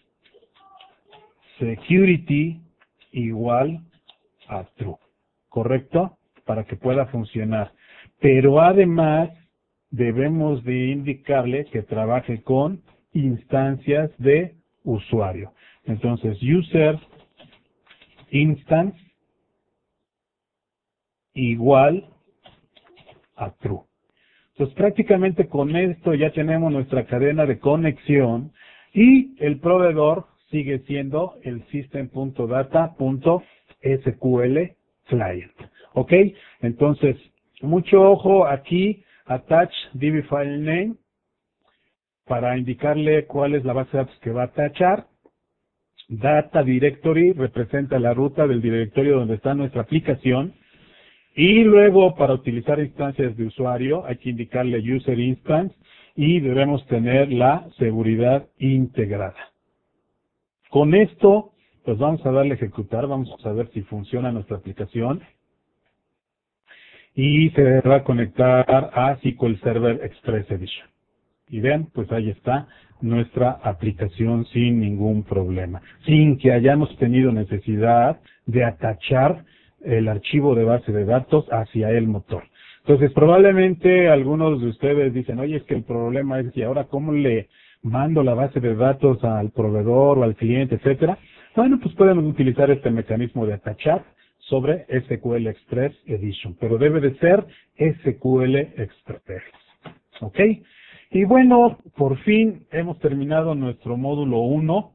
security igual a true, ¿correcto? Para que pueda funcionar. Pero además debemos de indicarle que trabaje con instancias de usuario. Entonces, user instance igual a true. Entonces, prácticamente con esto ya tenemos nuestra cadena de conexión y el proveedor sigue siendo el system.data.sql client. ¿Ok? Entonces, mucho ojo aquí, attach dbFileName para indicarle cuál es la base de datos que va a tachar. Data Directory representa la ruta del directorio donde está nuestra aplicación. Y luego, para utilizar instancias de usuario, hay que indicarle User Instance y debemos tener la seguridad integrada. Con esto, pues vamos a darle a ejecutar, vamos a ver si funciona nuestra aplicación. Y se va a conectar a S Q L Server Express Edition. Y vean, pues ahí está nuestra aplicación sin ningún problema, sin que hayamos tenido necesidad de atachar el archivo de base de datos hacia el motor. Entonces, probablemente algunos de ustedes dicen, oye, es que el problema es que ahora cómo le mando la base de datos al proveedor o al cliente, etcétera. Bueno, pues podemos utilizar este mecanismo de atachar sobre S Q L Express Edition, pero debe de ser S Q L Express. ¿Ok? Y bueno, por fin hemos terminado nuestro módulo uno.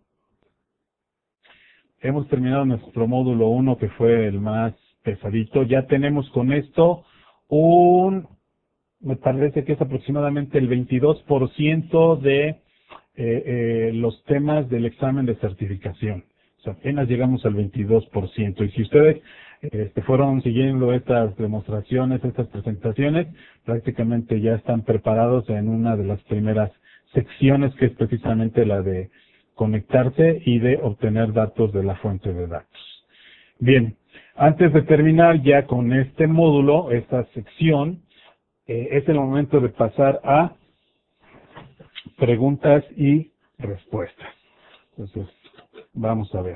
Hemos terminado nuestro módulo uno, que fue el más pesadito. Ya tenemos con esto un, me parece que es aproximadamente el veintidós por ciento de eh, eh, los temas del examen de certificación. O sea, apenas llegamos al veintidós por ciento. Y si ustedes este, fueron siguiendo estas demostraciones, estas presentaciones, prácticamente ya están preparados en una de las primeras secciones, que es precisamente la de conectarse y de obtener datos de la fuente de datos. Bien, antes de terminar ya con este módulo, esta sección, eh, es el momento de pasar a preguntas y respuestas. Entonces, vamos a ver.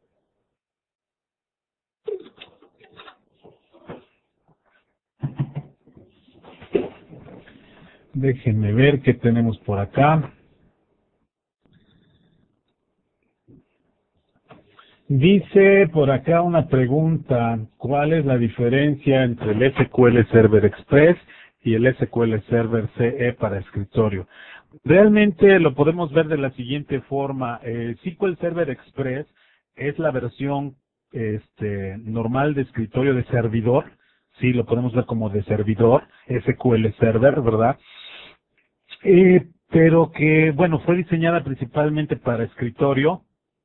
Déjenme ver qué tenemos por acá. Dice por acá una pregunta, ¿cuál es la diferencia entre el S Q L Server Express y el S Q L Server C E para escritorio? Realmente lo podemos ver de la siguiente forma. El S Q L Server Express es la versión este, normal de escritorio de servidor. Sí, lo podemos ver como de servidor, S Q L Server, ¿verdad? Eh, pero que, bueno, fue diseñada principalmente para escritorio.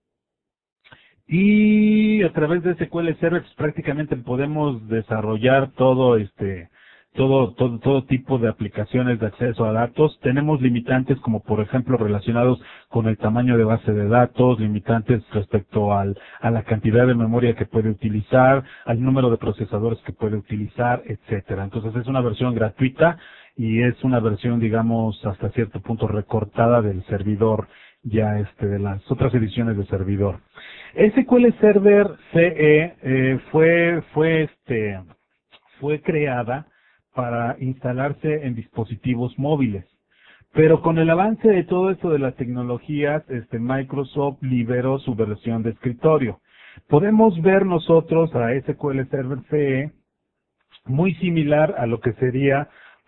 Y a través de S Q L Server pues, prácticamente podemos desarrollar todo este todo todo todo tipo de aplicaciones de acceso a datos. Tenemos limitantes como por ejemplo relacionados con el tamaño de base de datos, limitantes respecto al a la cantidad de memoria que puede utilizar, al número de procesadores que puede utilizar, etcétera. Entonces es una versión gratuita y es una versión, digamos, hasta cierto punto recortada del servidor ya este de las otras ediciones de servidor. S Q L Server C E eh, fue fue este fue creada para instalarse en dispositivos móviles. Pero con el avance de todo esto de las tecnologías, este Microsoft liberó su versión de escritorio. Podemos ver nosotros a S Q L Server C E muy similar a lo que sería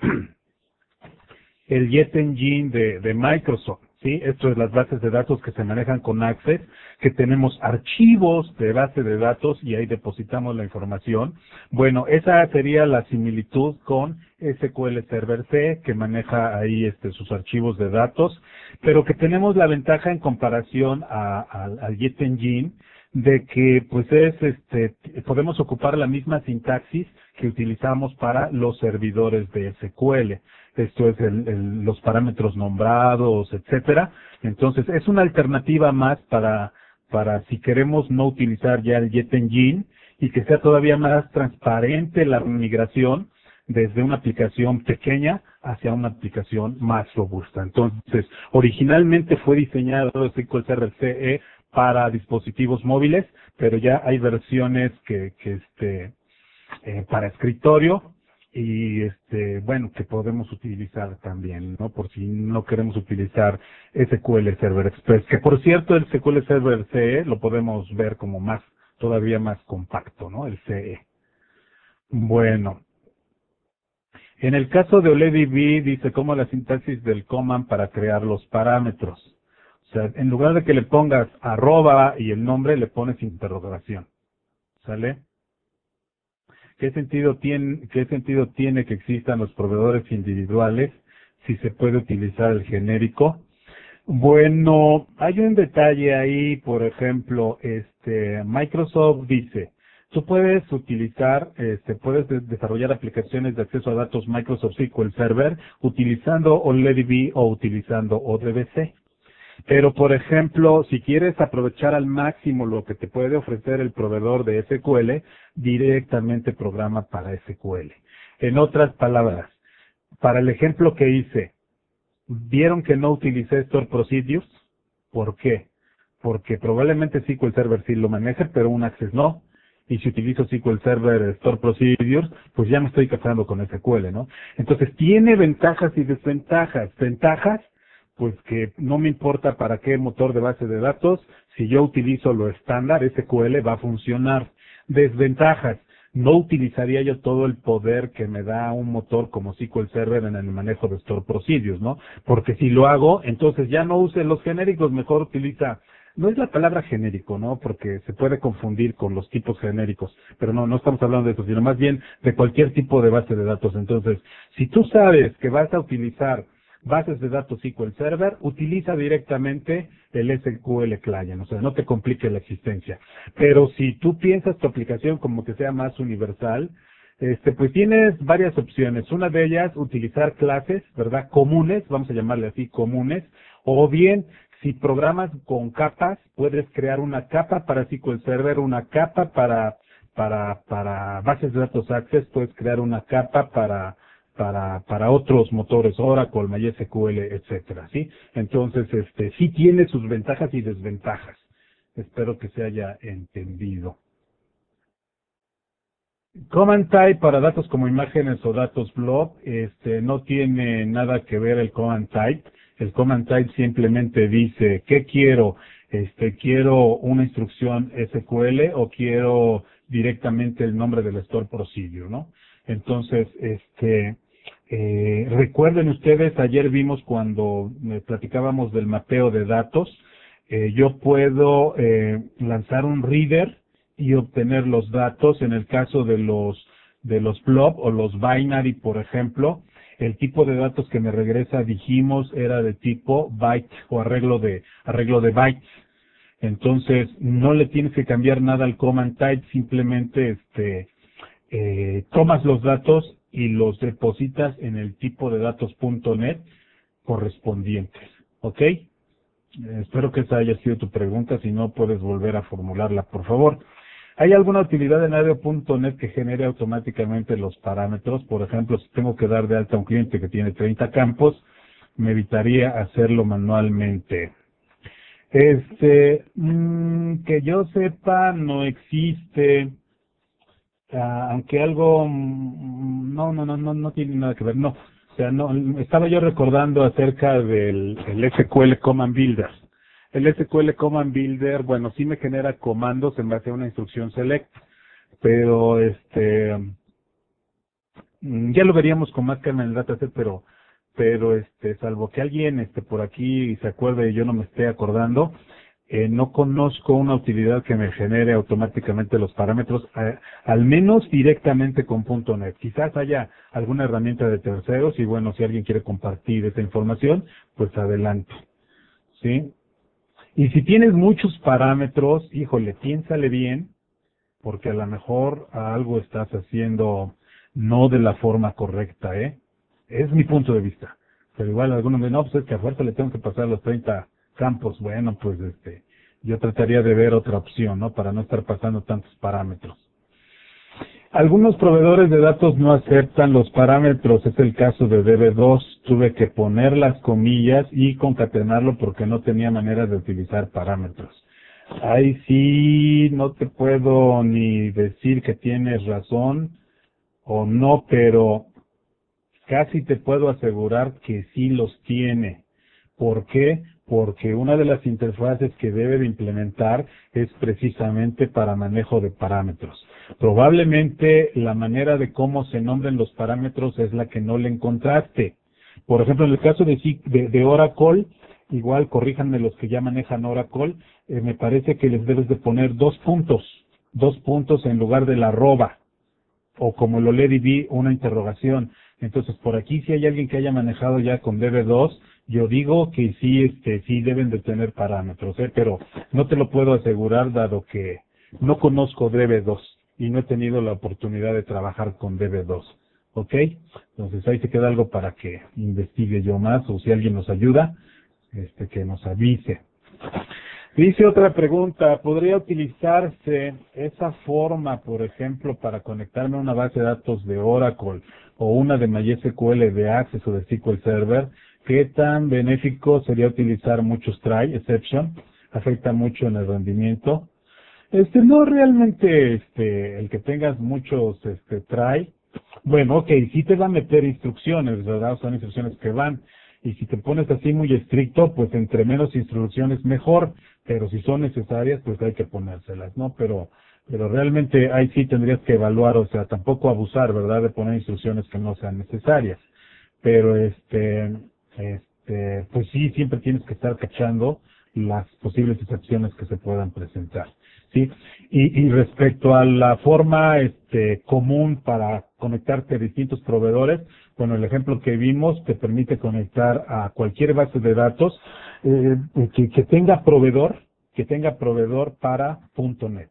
el Jet Engine de, de Microsoft, ¿sí? Esto es las bases de datos que se manejan con Access, que tenemos archivos de base de datos y ahí depositamos la información. Bueno, esa sería la similitud con S Q L Server C, que maneja ahí este, sus archivos de datos, pero que tenemos la ventaja en comparación a, a, al Jet Engine, de que pues es este podemos ocupar la misma sintaxis que utilizamos para los servidores de S Q L. Esto es el, el, los parámetros nombrados, etcétera. Entonces es una alternativa más para para si queremos no utilizar ya el Jet Engine y que sea todavía más transparente la migración desde una aplicación pequeña hacia una aplicación más robusta. Entonces, originalmente fue diseñado S Q L Server C E para dispositivos móviles, pero ya hay versiones que, que este, eh, para escritorio y este, bueno, que podemos utilizar también, ¿no? Por si no queremos utilizar S Q L Server Express, que por cierto el S Q L Server C E lo podemos ver como más, todavía más compacto, ¿no? El C E. Bueno. En el caso de OLEDB dice cómo la sintaxis del command para crear los parámetros. O sea, en lugar de que le pongas arroba y el nombre, le pones interrogación. ¿Sale? ¿Qué sentido tiene, qué sentido tiene que existan los proveedores individuales si se puede utilizar el genérico? Bueno, hay un detalle ahí, por ejemplo, este Microsoft dice, tú puedes utilizar, este, puedes de desarrollar aplicaciones de acceso a datos Microsoft S Q L Server utilizando OLEDB o utilizando O D B C. Pero, por ejemplo, si quieres aprovechar al máximo lo que te puede ofrecer el proveedor de S Q L, directamente programa para S Q L. En otras palabras, para el ejemplo que hice, ¿vieron que no utilicé Store Procedures? ¿Por qué? Porque probablemente S Q L Server sí lo maneje, pero un Access no. Y si utilizo S Q L Server Store Procedures, pues ya me estoy casando con S Q L, ¿no? Entonces, tiene ventajas y desventajas. Ventajas, pues que no me importa para qué motor de base de datos, si yo utilizo lo estándar, S Q L va a funcionar. Desventajas, no utilizaría yo todo el poder que me da un motor como S Q L Server en el manejo de Store Procedures, ¿no? Porque si lo hago, entonces ya no use los genéricos, mejor utiliza, no es la palabra genérico, ¿no? Porque se puede confundir con los tipos genéricos, pero no, no estamos hablando de eso, sino más bien de cualquier tipo de base de datos. Entonces, si tú sabes que vas a utilizar bases de datos S Q L Server, utiliza directamente el S Q L Client, o sea, no te complique la existencia. Pero si tú piensas tu aplicación como que sea más universal, este, pues tienes varias opciones. Una de ellas, utilizar clases, ¿verdad? Comunes, vamos a llamarle así, comunes, o bien, si programas con capas, puedes crear una capa para S Q L Server, una capa para, para, para bases de datos Access, puedes crear una capa para para para otros motores, Oracle, MySQL, etcétera, ¿sí? Entonces, este sí tiene sus ventajas y desventajas. Espero que se haya entendido. Command type para datos como imágenes o datos blob, este no tiene nada que ver el command type. El command type simplemente dice, ¿qué quiero? Este, quiero una instrucción S Q L o quiero directamente el nombre del store procedure, ¿no? Entonces, este, eh, recuerden ustedes, ayer vimos cuando eh, platicábamos del mapeo de datos, eh, yo puedo eh, lanzar un reader y obtener los datos. En el caso de los de los blob o los binary, por ejemplo, el tipo de datos que me regresa, dijimos, era de tipo byte o arreglo de arreglo de bytes. Entonces, no le tienes que cambiar nada al command type, simplemente este Eh, tomas los datos y los depositas en el tipo de datos punto net correspondientes, ¿ok? Eh, espero que esa haya sido tu pregunta, si no puedes volver a formularla, por favor. ¿Hay alguna utilidad en ADO punto net que genere automáticamente los parámetros? Por ejemplo, si tengo que dar de alta a un cliente que tiene treinta campos, me evitaría hacerlo manualmente. Este, mm, que yo sepa, no existe, ah, aunque algo, mm, no, no, no, no, no tiene nada que ver, no. O sea, no, estaba yo recordando acerca del el S Q L Command Builder. El S Q L Command Builder, bueno, sí me genera comandos en base a una instrucción select, pero este, mm, ya lo veríamos con más calma en el dataset, pero, pero este, salvo que alguien este por aquí se acuerde y yo no me esté acordando, eh, no conozco una utilidad que me genere automáticamente los parámetros, eh, al menos directamente con punto net. Quizás haya alguna herramienta de terceros y bueno, si alguien quiere compartir esa información, pues adelante, ¿sí? Y si tienes muchos parámetros, híjole, piénsale bien, porque a lo mejor algo estás haciendo no de la forma correcta, ¿eh? Es mi punto de vista. Pero igual algunos me dicen, no, pues es que a fuerza le tengo que pasar los treinta campos. Bueno, pues este, yo trataría de ver otra opción, ¿no? Para no estar pasando tantos parámetros. Algunos proveedores de datos no aceptan los parámetros, es el caso de D B dos, tuve que poner las comillas y concatenarlo porque no tenía manera de utilizar parámetros. Ahí sí no te puedo ni decir que tienes razón o no, pero casi te puedo asegurar que sí los tiene. ¿Por qué? Porque una de las interfaces que debe de implementar es precisamente para manejo de parámetros. Probablemente la manera de cómo se nombren los parámetros es la que no le encontraste. Por ejemplo, en el caso de, de, de Oracle, igual corríjanme los que ya manejan Oracle, eh, me parece que les debes de poner dos puntos, dos puntos en lugar de la arroba, o como lo lee D B, una interrogación. Entonces, por aquí, si hay alguien que haya manejado ya con D B dos, yo digo que sí, este, sí deben de tener parámetros, ¿eh? Pero no te lo puedo asegurar dado que no conozco D B dos y no he tenido la oportunidad de trabajar con D B dos, ¿ok? Entonces ahí te queda algo para que investigue yo más o si alguien nos ayuda, este, que nos avise. Dice otra pregunta, ¿podría utilizarse esa forma, por ejemplo, para conectarme a una base de datos de Oracle o una de MySQL de Access o de S Q L Server? ¿Qué tan benéfico sería utilizar muchos try, exception? ¿Afecta mucho en el rendimiento? Este, no realmente, este, el que tengas muchos, este, try. Bueno, ok, sí te va a meter instrucciones, ¿verdad? Son instrucciones que van. Y si te pones así muy estricto, pues entre menos instrucciones mejor, pero si son necesarias, pues hay que ponérselas, ¿no? Pero, pero realmente ahí sí tendrías que evaluar, o sea, tampoco abusar, ¿verdad? De poner instrucciones que no sean necesarias. Pero este, este, pues sí, siempre tienes que estar cachando las posibles excepciones que se puedan presentar, ¿sí? Y, y respecto a la forma, este, común para conectarte a distintos proveedores, bueno, el ejemplo que vimos te permite conectar a cualquier base de datos eh, que, que tenga proveedor, que tenga proveedor para punto net.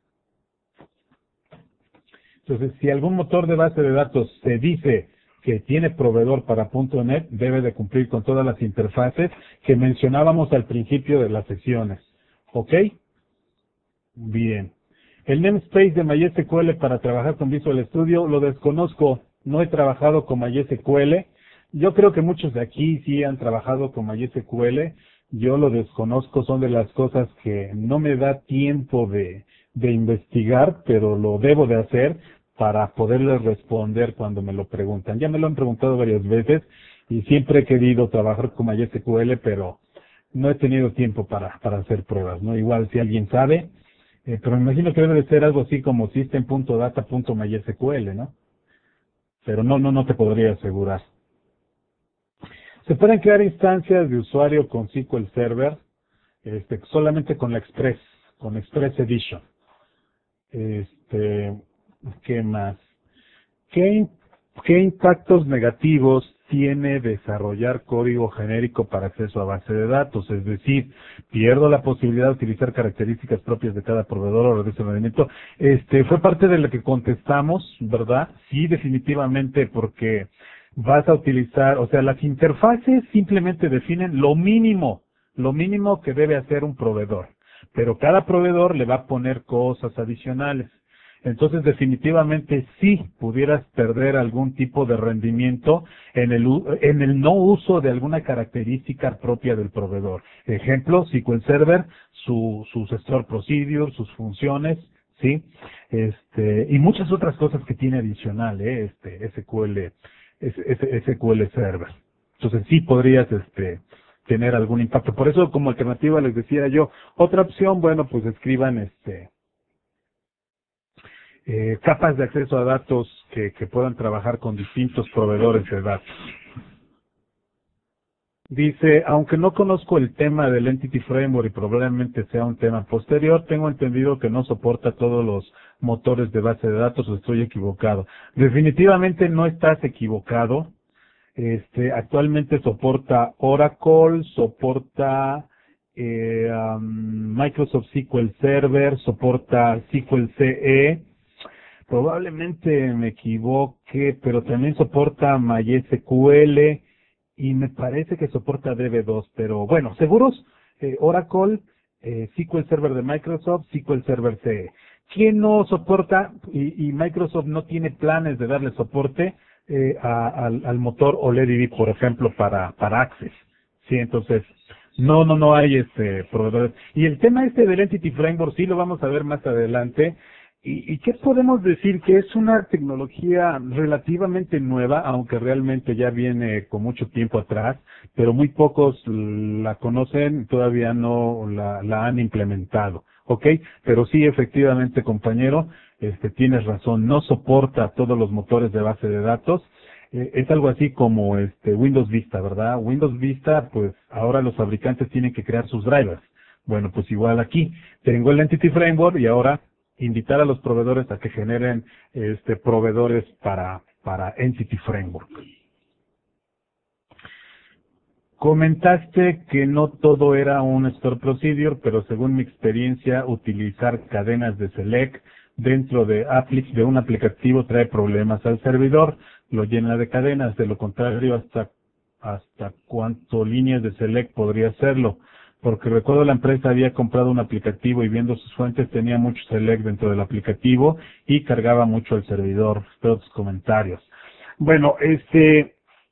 Entonces, si algún motor de base de datos se dice que tiene proveedor para punto net, debe de cumplir con todas las interfaces que mencionábamos al principio de las secciones. ¿Ok? Bien. El namespace de MySQL para trabajar con Visual Studio lo desconozco. No he trabajado con MySQL. Yo creo que muchos de aquí sí han trabajado con MySQL. Yo lo desconozco, son de las cosas que no me da tiempo de, de investigar, pero lo debo de hacer para poderles responder cuando me lo preguntan. Ya me lo han preguntado varias veces y siempre he querido trabajar con MySQL, pero no he tenido tiempo para, para hacer pruebas, ¿no? Igual si alguien sabe, eh, pero me imagino que debe de ser algo así como system punto data punto mysql, ¿no? Pero no, no, no te podría asegurar. Se pueden crear instancias de usuario con S Q L Server, este, solamente con la Express, con Express Edition. Este, ¿qué más? ¿Qué, qué impactos negativos tiene desarrollar código genérico para acceso a base de datos? Es decir, pierdo la posibilidad de utilizar características propias de cada proveedor o reduce el rendimiento. Este, fue parte de lo que contestamos, ¿verdad? Sí, definitivamente, porque vas a utilizar, o sea, las interfaces simplemente definen lo mínimo, lo mínimo que debe hacer un proveedor, pero cada proveedor le va a poner cosas adicionales. Entonces, definitivamente sí pudieras perder algún tipo de rendimiento en el, en el no uso de alguna característica propia del proveedor. Ejemplo, S Q L Server, su, sus store procedures, sus funciones, ¿sí? Este, y muchas otras cosas que tiene adicional, ¿eh? Este, S Q L, S Q L Server. Entonces, sí podrías, este, tener algún impacto. Por eso, como alternativa, les decía yo, otra opción, bueno, pues escriban, este, Eh, capas de acceso a datos que, que puedan trabajar con distintos proveedores de datos. Dice, aunque no conozco el tema del Entity Framework y probablemente sea un tema posterior, tengo entendido que no soporta todos los motores de base de datos, o estoy equivocado. Definitivamente no estás equivocado. Este, actualmente soporta Oracle, soporta eh, um, Microsoft S Q L Server, soporta S Q L C E. Probablemente me equivoque, pero también soporta MySQL y me parece que soporta D B dos, pero bueno, seguros, eh, Oracle, eh, S Q L Server de Microsoft, S Q L Server C E. ¿Quién no soporta y, y Microsoft no tiene planes de darle soporte eh, a, al, al motor O L E D D, por ejemplo, para, para Access? Sí, entonces, no, no, no hay este proveedores. Y el tema este del Entity Framework sí lo vamos a ver más adelante. ¿Y, ¿Y qué podemos decir? Que es una tecnología relativamente nueva, aunque realmente ya viene con mucho tiempo atrás, pero muy pocos la conocen, todavía no la, la han implementado, ¿ok? Pero sí, efectivamente, compañero, este, tienes razón, no soporta todos los motores de base de datos. Eh, es algo así como este Windows Vista, ¿verdad? Windows Vista, pues ahora los fabricantes tienen que crear sus drivers. Bueno, pues igual aquí, tengo el Entity Framework y ahora invitar a los proveedores a que generen este proveedores para para Entity Framework. Comentaste que no todo era un Store Procedure, pero según mi experiencia, utilizar cadenas de Select dentro de, apli- de un aplicativo trae problemas al servidor, lo llena de cadenas, de lo contrario, hasta hasta cuánto líneas de Select podría hacerlo. Porque recuerdo la empresa había comprado un aplicativo y viendo sus fuentes tenía mucho Select dentro del aplicativo y cargaba mucho el servidor. Espero tus comentarios. Bueno, este,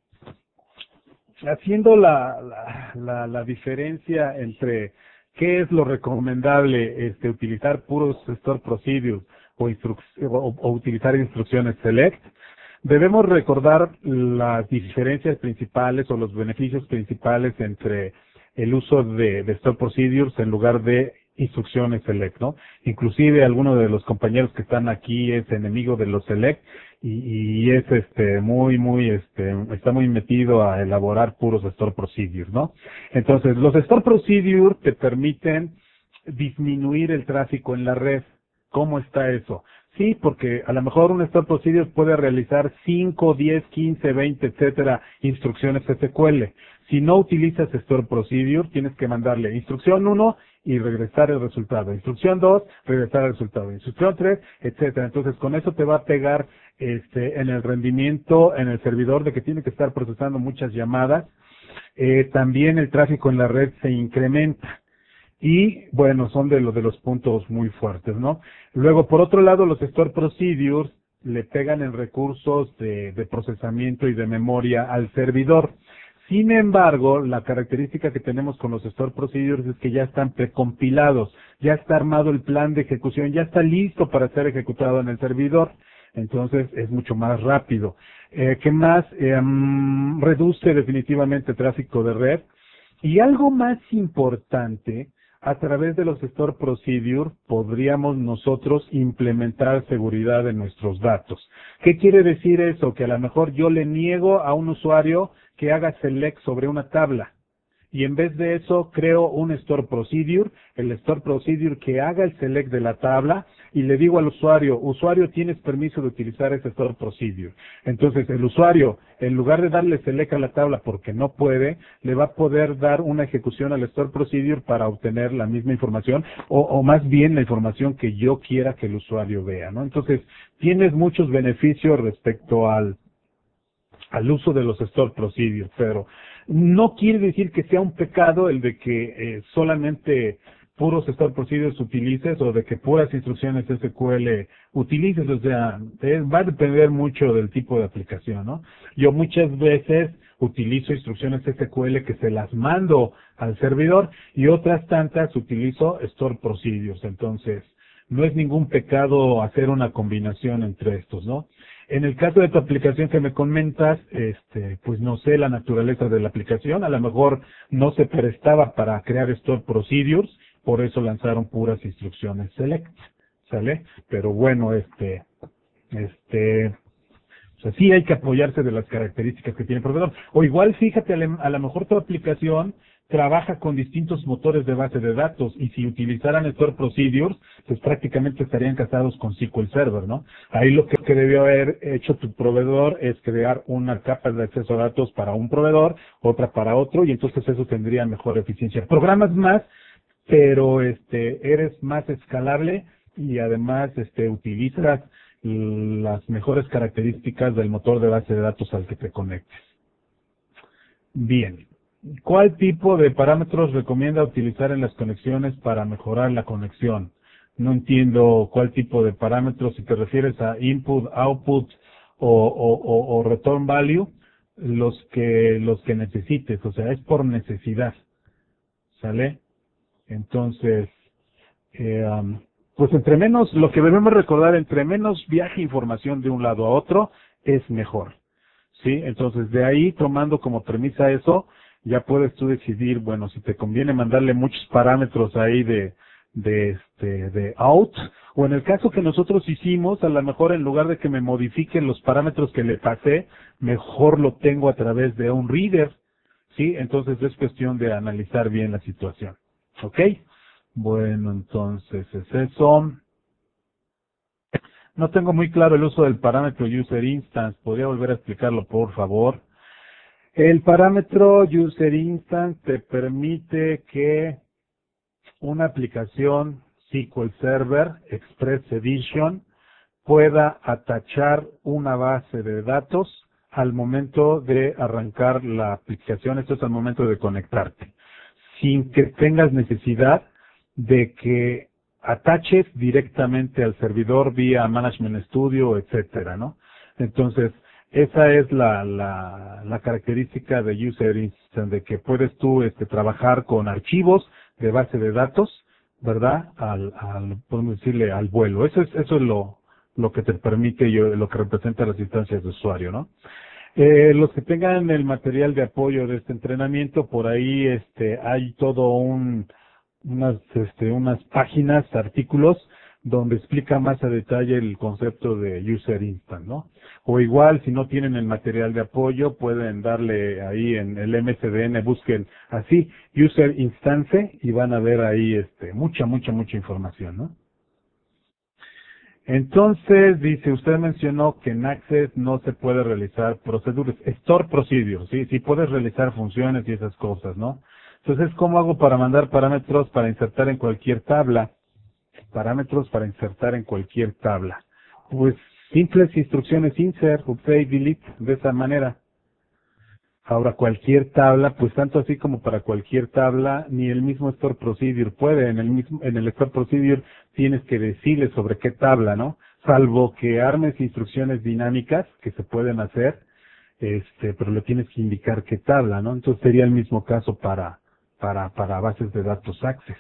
haciendo la, la, la, la diferencia entre qué es lo recomendable, este, utilizar puros Store Procedures o, instruc o, o utilizar instrucciones Select, debemos recordar las diferencias principales o los beneficios principales entre el uso de, de Store Procedures en lugar de instrucciones Select, ¿no? Inclusive alguno de los compañeros que están aquí es enemigo de los Select y, y es este muy, muy, este, está muy metido a elaborar puros Store Procedures, ¿no? Entonces, los Store Procedures te permiten disminuir el tráfico en la red. ¿Cómo está eso? Sí, porque a lo mejor un Store Procedure puede realizar cinco, diez, quince, veinte, etcétera, instrucciones S Q L. Si no utilizas Store Procedure, tienes que mandarle instrucción uno y regresar el resultado. Instrucción dos, regresar el resultado. Instrucción tres, etcétera. Entonces, con eso te va a pegar este, en el rendimiento, en el servidor, de que tiene que estar procesando muchas llamadas. Eh, también el tráfico en la red se incrementa. Y bueno, son de los de los puntos muy fuertes, ¿no? Luego, por otro lado, los Store Procedures le pegan en recursos de, de procesamiento y de memoria al servidor. Sin embargo, la característica que tenemos con los Store Procedures es que ya están precompilados, ya está armado el plan de ejecución, ya está listo para ser ejecutado en el servidor. Entonces, es mucho más rápido. Eh, ¿Qué más? Eh, um, reduce definitivamente el tráfico de red. Y algo más importante, a través de los Store Procedure podríamos nosotros implementar seguridad en nuestros datos. ¿Qué quiere decir eso? Que a lo mejor yo le niego a un usuario que haga select sobre una tabla. Y en vez de eso, creo un Store Procedure, el Store Procedure que haga el select de la tabla y le digo al usuario, usuario, tienes permiso de utilizar ese Store Procedure. Entonces, el usuario, en lugar de darle select a la tabla porque no puede, le va a poder dar una ejecución al Store Procedure para obtener la misma información o, o más bien la información que yo quiera que el usuario vea, ¿no? Entonces, tienes muchos beneficios respecto al al uso de los Store Procedures, pero no quiere decir que sea un pecado el de que eh, solamente puros store procedures utilices o de que puras instrucciones S Q L utilices, o sea, es, va a depender mucho del tipo de aplicación, ¿no? Yo muchas veces utilizo instrucciones S Q L que se las mando al servidor y otras tantas utilizo store procedures, entonces no es ningún pecado hacer una combinación entre estos, ¿no? En el caso de tu aplicación que me comentas, este, pues no sé la naturaleza de la aplicación, a lo mejor no se prestaba para crear store procedures, por eso lanzaron puras instrucciones select, ¿sale? Pero bueno, este, este, o sea, sí hay que apoyarse de las características que tiene el proveedor. O igual, fíjate, a lo a lo mejor tu aplicación trabaja con distintos motores de base de datos y si utilizaran Store Procedures, pues prácticamente estarían casados con S Q L Server, ¿no? Ahí lo que, que debió haber hecho tu proveedor es crear una capa de acceso a datos para un proveedor, otra para otro, y entonces eso tendría mejor eficiencia. Programas más, pero este eres más escalable y además este utilizas las mejores características del motor de base de datos al que te conectes. Bien. ¿Cuál tipo de parámetros recomienda utilizar en las conexiones para mejorar la conexión? No entiendo cuál tipo de parámetros, si te refieres a input, output o, o, o, o return value, los que, los que necesites, o sea, es por necesidad, ¿sale? Entonces, eh, um, pues entre menos, lo que debemos recordar, entre menos viaje información de un lado a otro, es mejor, ¿sí? Entonces, de ahí, tomando como premisa eso, ya puedes tú decidir, bueno, si te conviene mandarle muchos parámetros ahí de, de este, de out, o en el caso que nosotros hicimos, a lo mejor en lugar de que me modifiquen los parámetros que le pasé, mejor lo tengo a través de un reader, ¿sí? Entonces es cuestión de analizar bien la situación, ¿ok? Bueno, entonces es eso. No tengo muy claro el uso del parámetro user instance, ¿podría volver a explicarlo, por favor? El parámetro user instance te permite que una aplicación S Q L Server Express Edition pueda atachar una base de datos al momento de arrancar la aplicación, esto es al momento de conectarte, sin que tengas necesidad de que ataches directamente al servidor vía Management Studio, etcétera, ¿no? Entonces, esa es la, la, la característica de User Instance, de que puedes tú este, trabajar con archivos de base de datos, ¿verdad? Al, al podemos decirle, al vuelo. Eso es, eso es lo, lo que te permite, yo, lo que representa las instancias de usuario, ¿no? Eh, los que tengan el material de apoyo de este entrenamiento, por ahí este, hay todo un, unas, este, unas páginas, artículos, donde explica más a detalle el concepto de User Instance, ¿no? O igual, si no tienen el material de apoyo, pueden darle ahí en el M S D N, busquen así, User Instance, y van a ver ahí este, mucha, mucha, mucha información, ¿no? Entonces, dice, usted mencionó que en Access no se puede realizar proceduras, Store Procedures, ¿sí? Sí puedes realizar funciones y esas cosas, ¿no? Entonces, ¿cómo hago para mandar parámetros para insertar en cualquier tabla? Parámetros para insertar en cualquier tabla. Pues, simples instrucciones insert, update, delete, de esa manera. Ahora, cualquier tabla, pues tanto así como para cualquier tabla, ni el mismo Store Procedure puede. En el mismo, en el Store Procedure tienes que decirle sobre qué tabla, ¿no? Salvo que armes instrucciones dinámicas que se pueden hacer, este, pero le tienes que indicar qué tabla, ¿no? Entonces sería el mismo caso para, para, para bases de datos Access.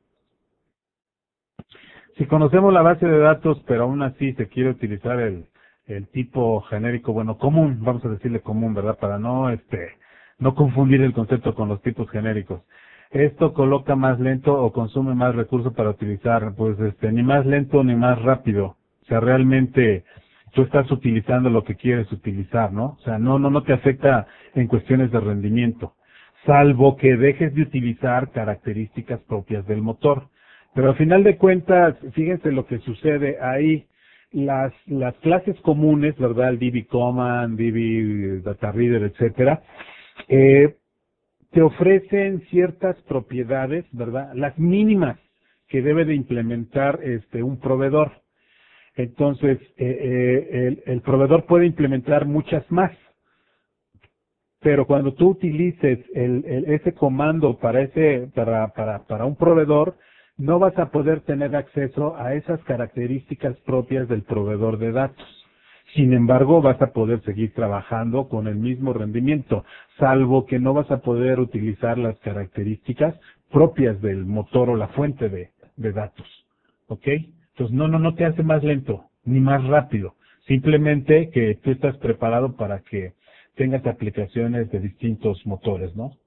Si conocemos la base de datos, pero aún así se quiere utilizar el, el tipo genérico, bueno, común, vamos a decirle común, ¿verdad? Para no, este, no confundir el concepto con los tipos genéricos. Esto coloca más lento o consume más recursos para utilizar, pues, este, ni más lento ni más rápido. O sea, realmente tú estás utilizando lo que quieres utilizar, ¿no? O sea, no, no, no te afecta en cuestiones de rendimiento, salvo que dejes de utilizar características propias del motor. Pero al final de cuentas, fíjense lo que sucede ahí. Las, las clases comunes, ¿verdad? El D B Command, D B Data Reader, etcétera, eh, te ofrecen ciertas propiedades, ¿verdad? Las mínimas que debe de implementar este un proveedor. Entonces, eh, eh, el, el proveedor puede implementar muchas más. Pero cuando tú utilices el, el, ese comando para ese para, para, para un proveedor, no vas a poder tener acceso a esas características propias del proveedor de datos. Sin embargo, vas a poder seguir trabajando con el mismo rendimiento, salvo que no vas a poder utilizar las características propias del motor o la fuente de, de datos. ¿Ok? Entonces, no, no, no te hace más lento, ni más rápido. Simplemente que tú estás preparado para que tengas aplicaciones de distintos motores, ¿no?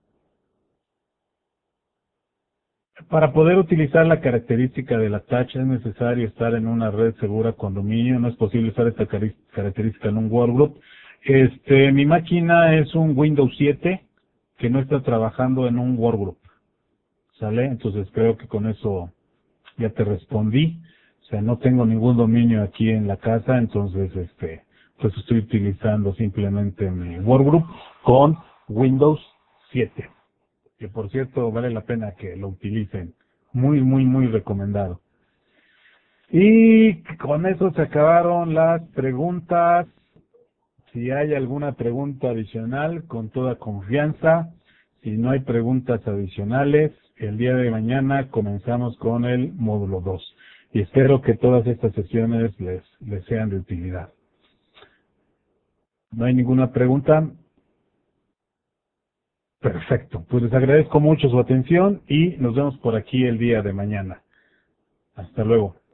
Para poder utilizar la característica de la touch es necesario estar en una red segura con dominio. No es posible usar esta cari- característica en un workgroup. Este, mi máquina es un Windows siete que no está trabajando en un workgroup. ¿Sale? Entonces creo que con eso ya te respondí. O sea, no tengo ningún dominio aquí en la casa, entonces este, pues estoy utilizando simplemente mi workgroup con Windows siete. Que por cierto vale la pena que lo utilicen. Muy, muy, muy recomendado. Y con eso se acabaron las preguntas. Si hay alguna pregunta adicional, con toda confianza. Si no hay preguntas adicionales, el día de mañana comenzamos con el módulo dos. Y espero que todas estas sesiones les, les sean de utilidad. ¿No hay ninguna pregunta? Perfecto. Pues les agradezco mucho su atención y nos vemos por aquí el día de mañana. Hasta luego.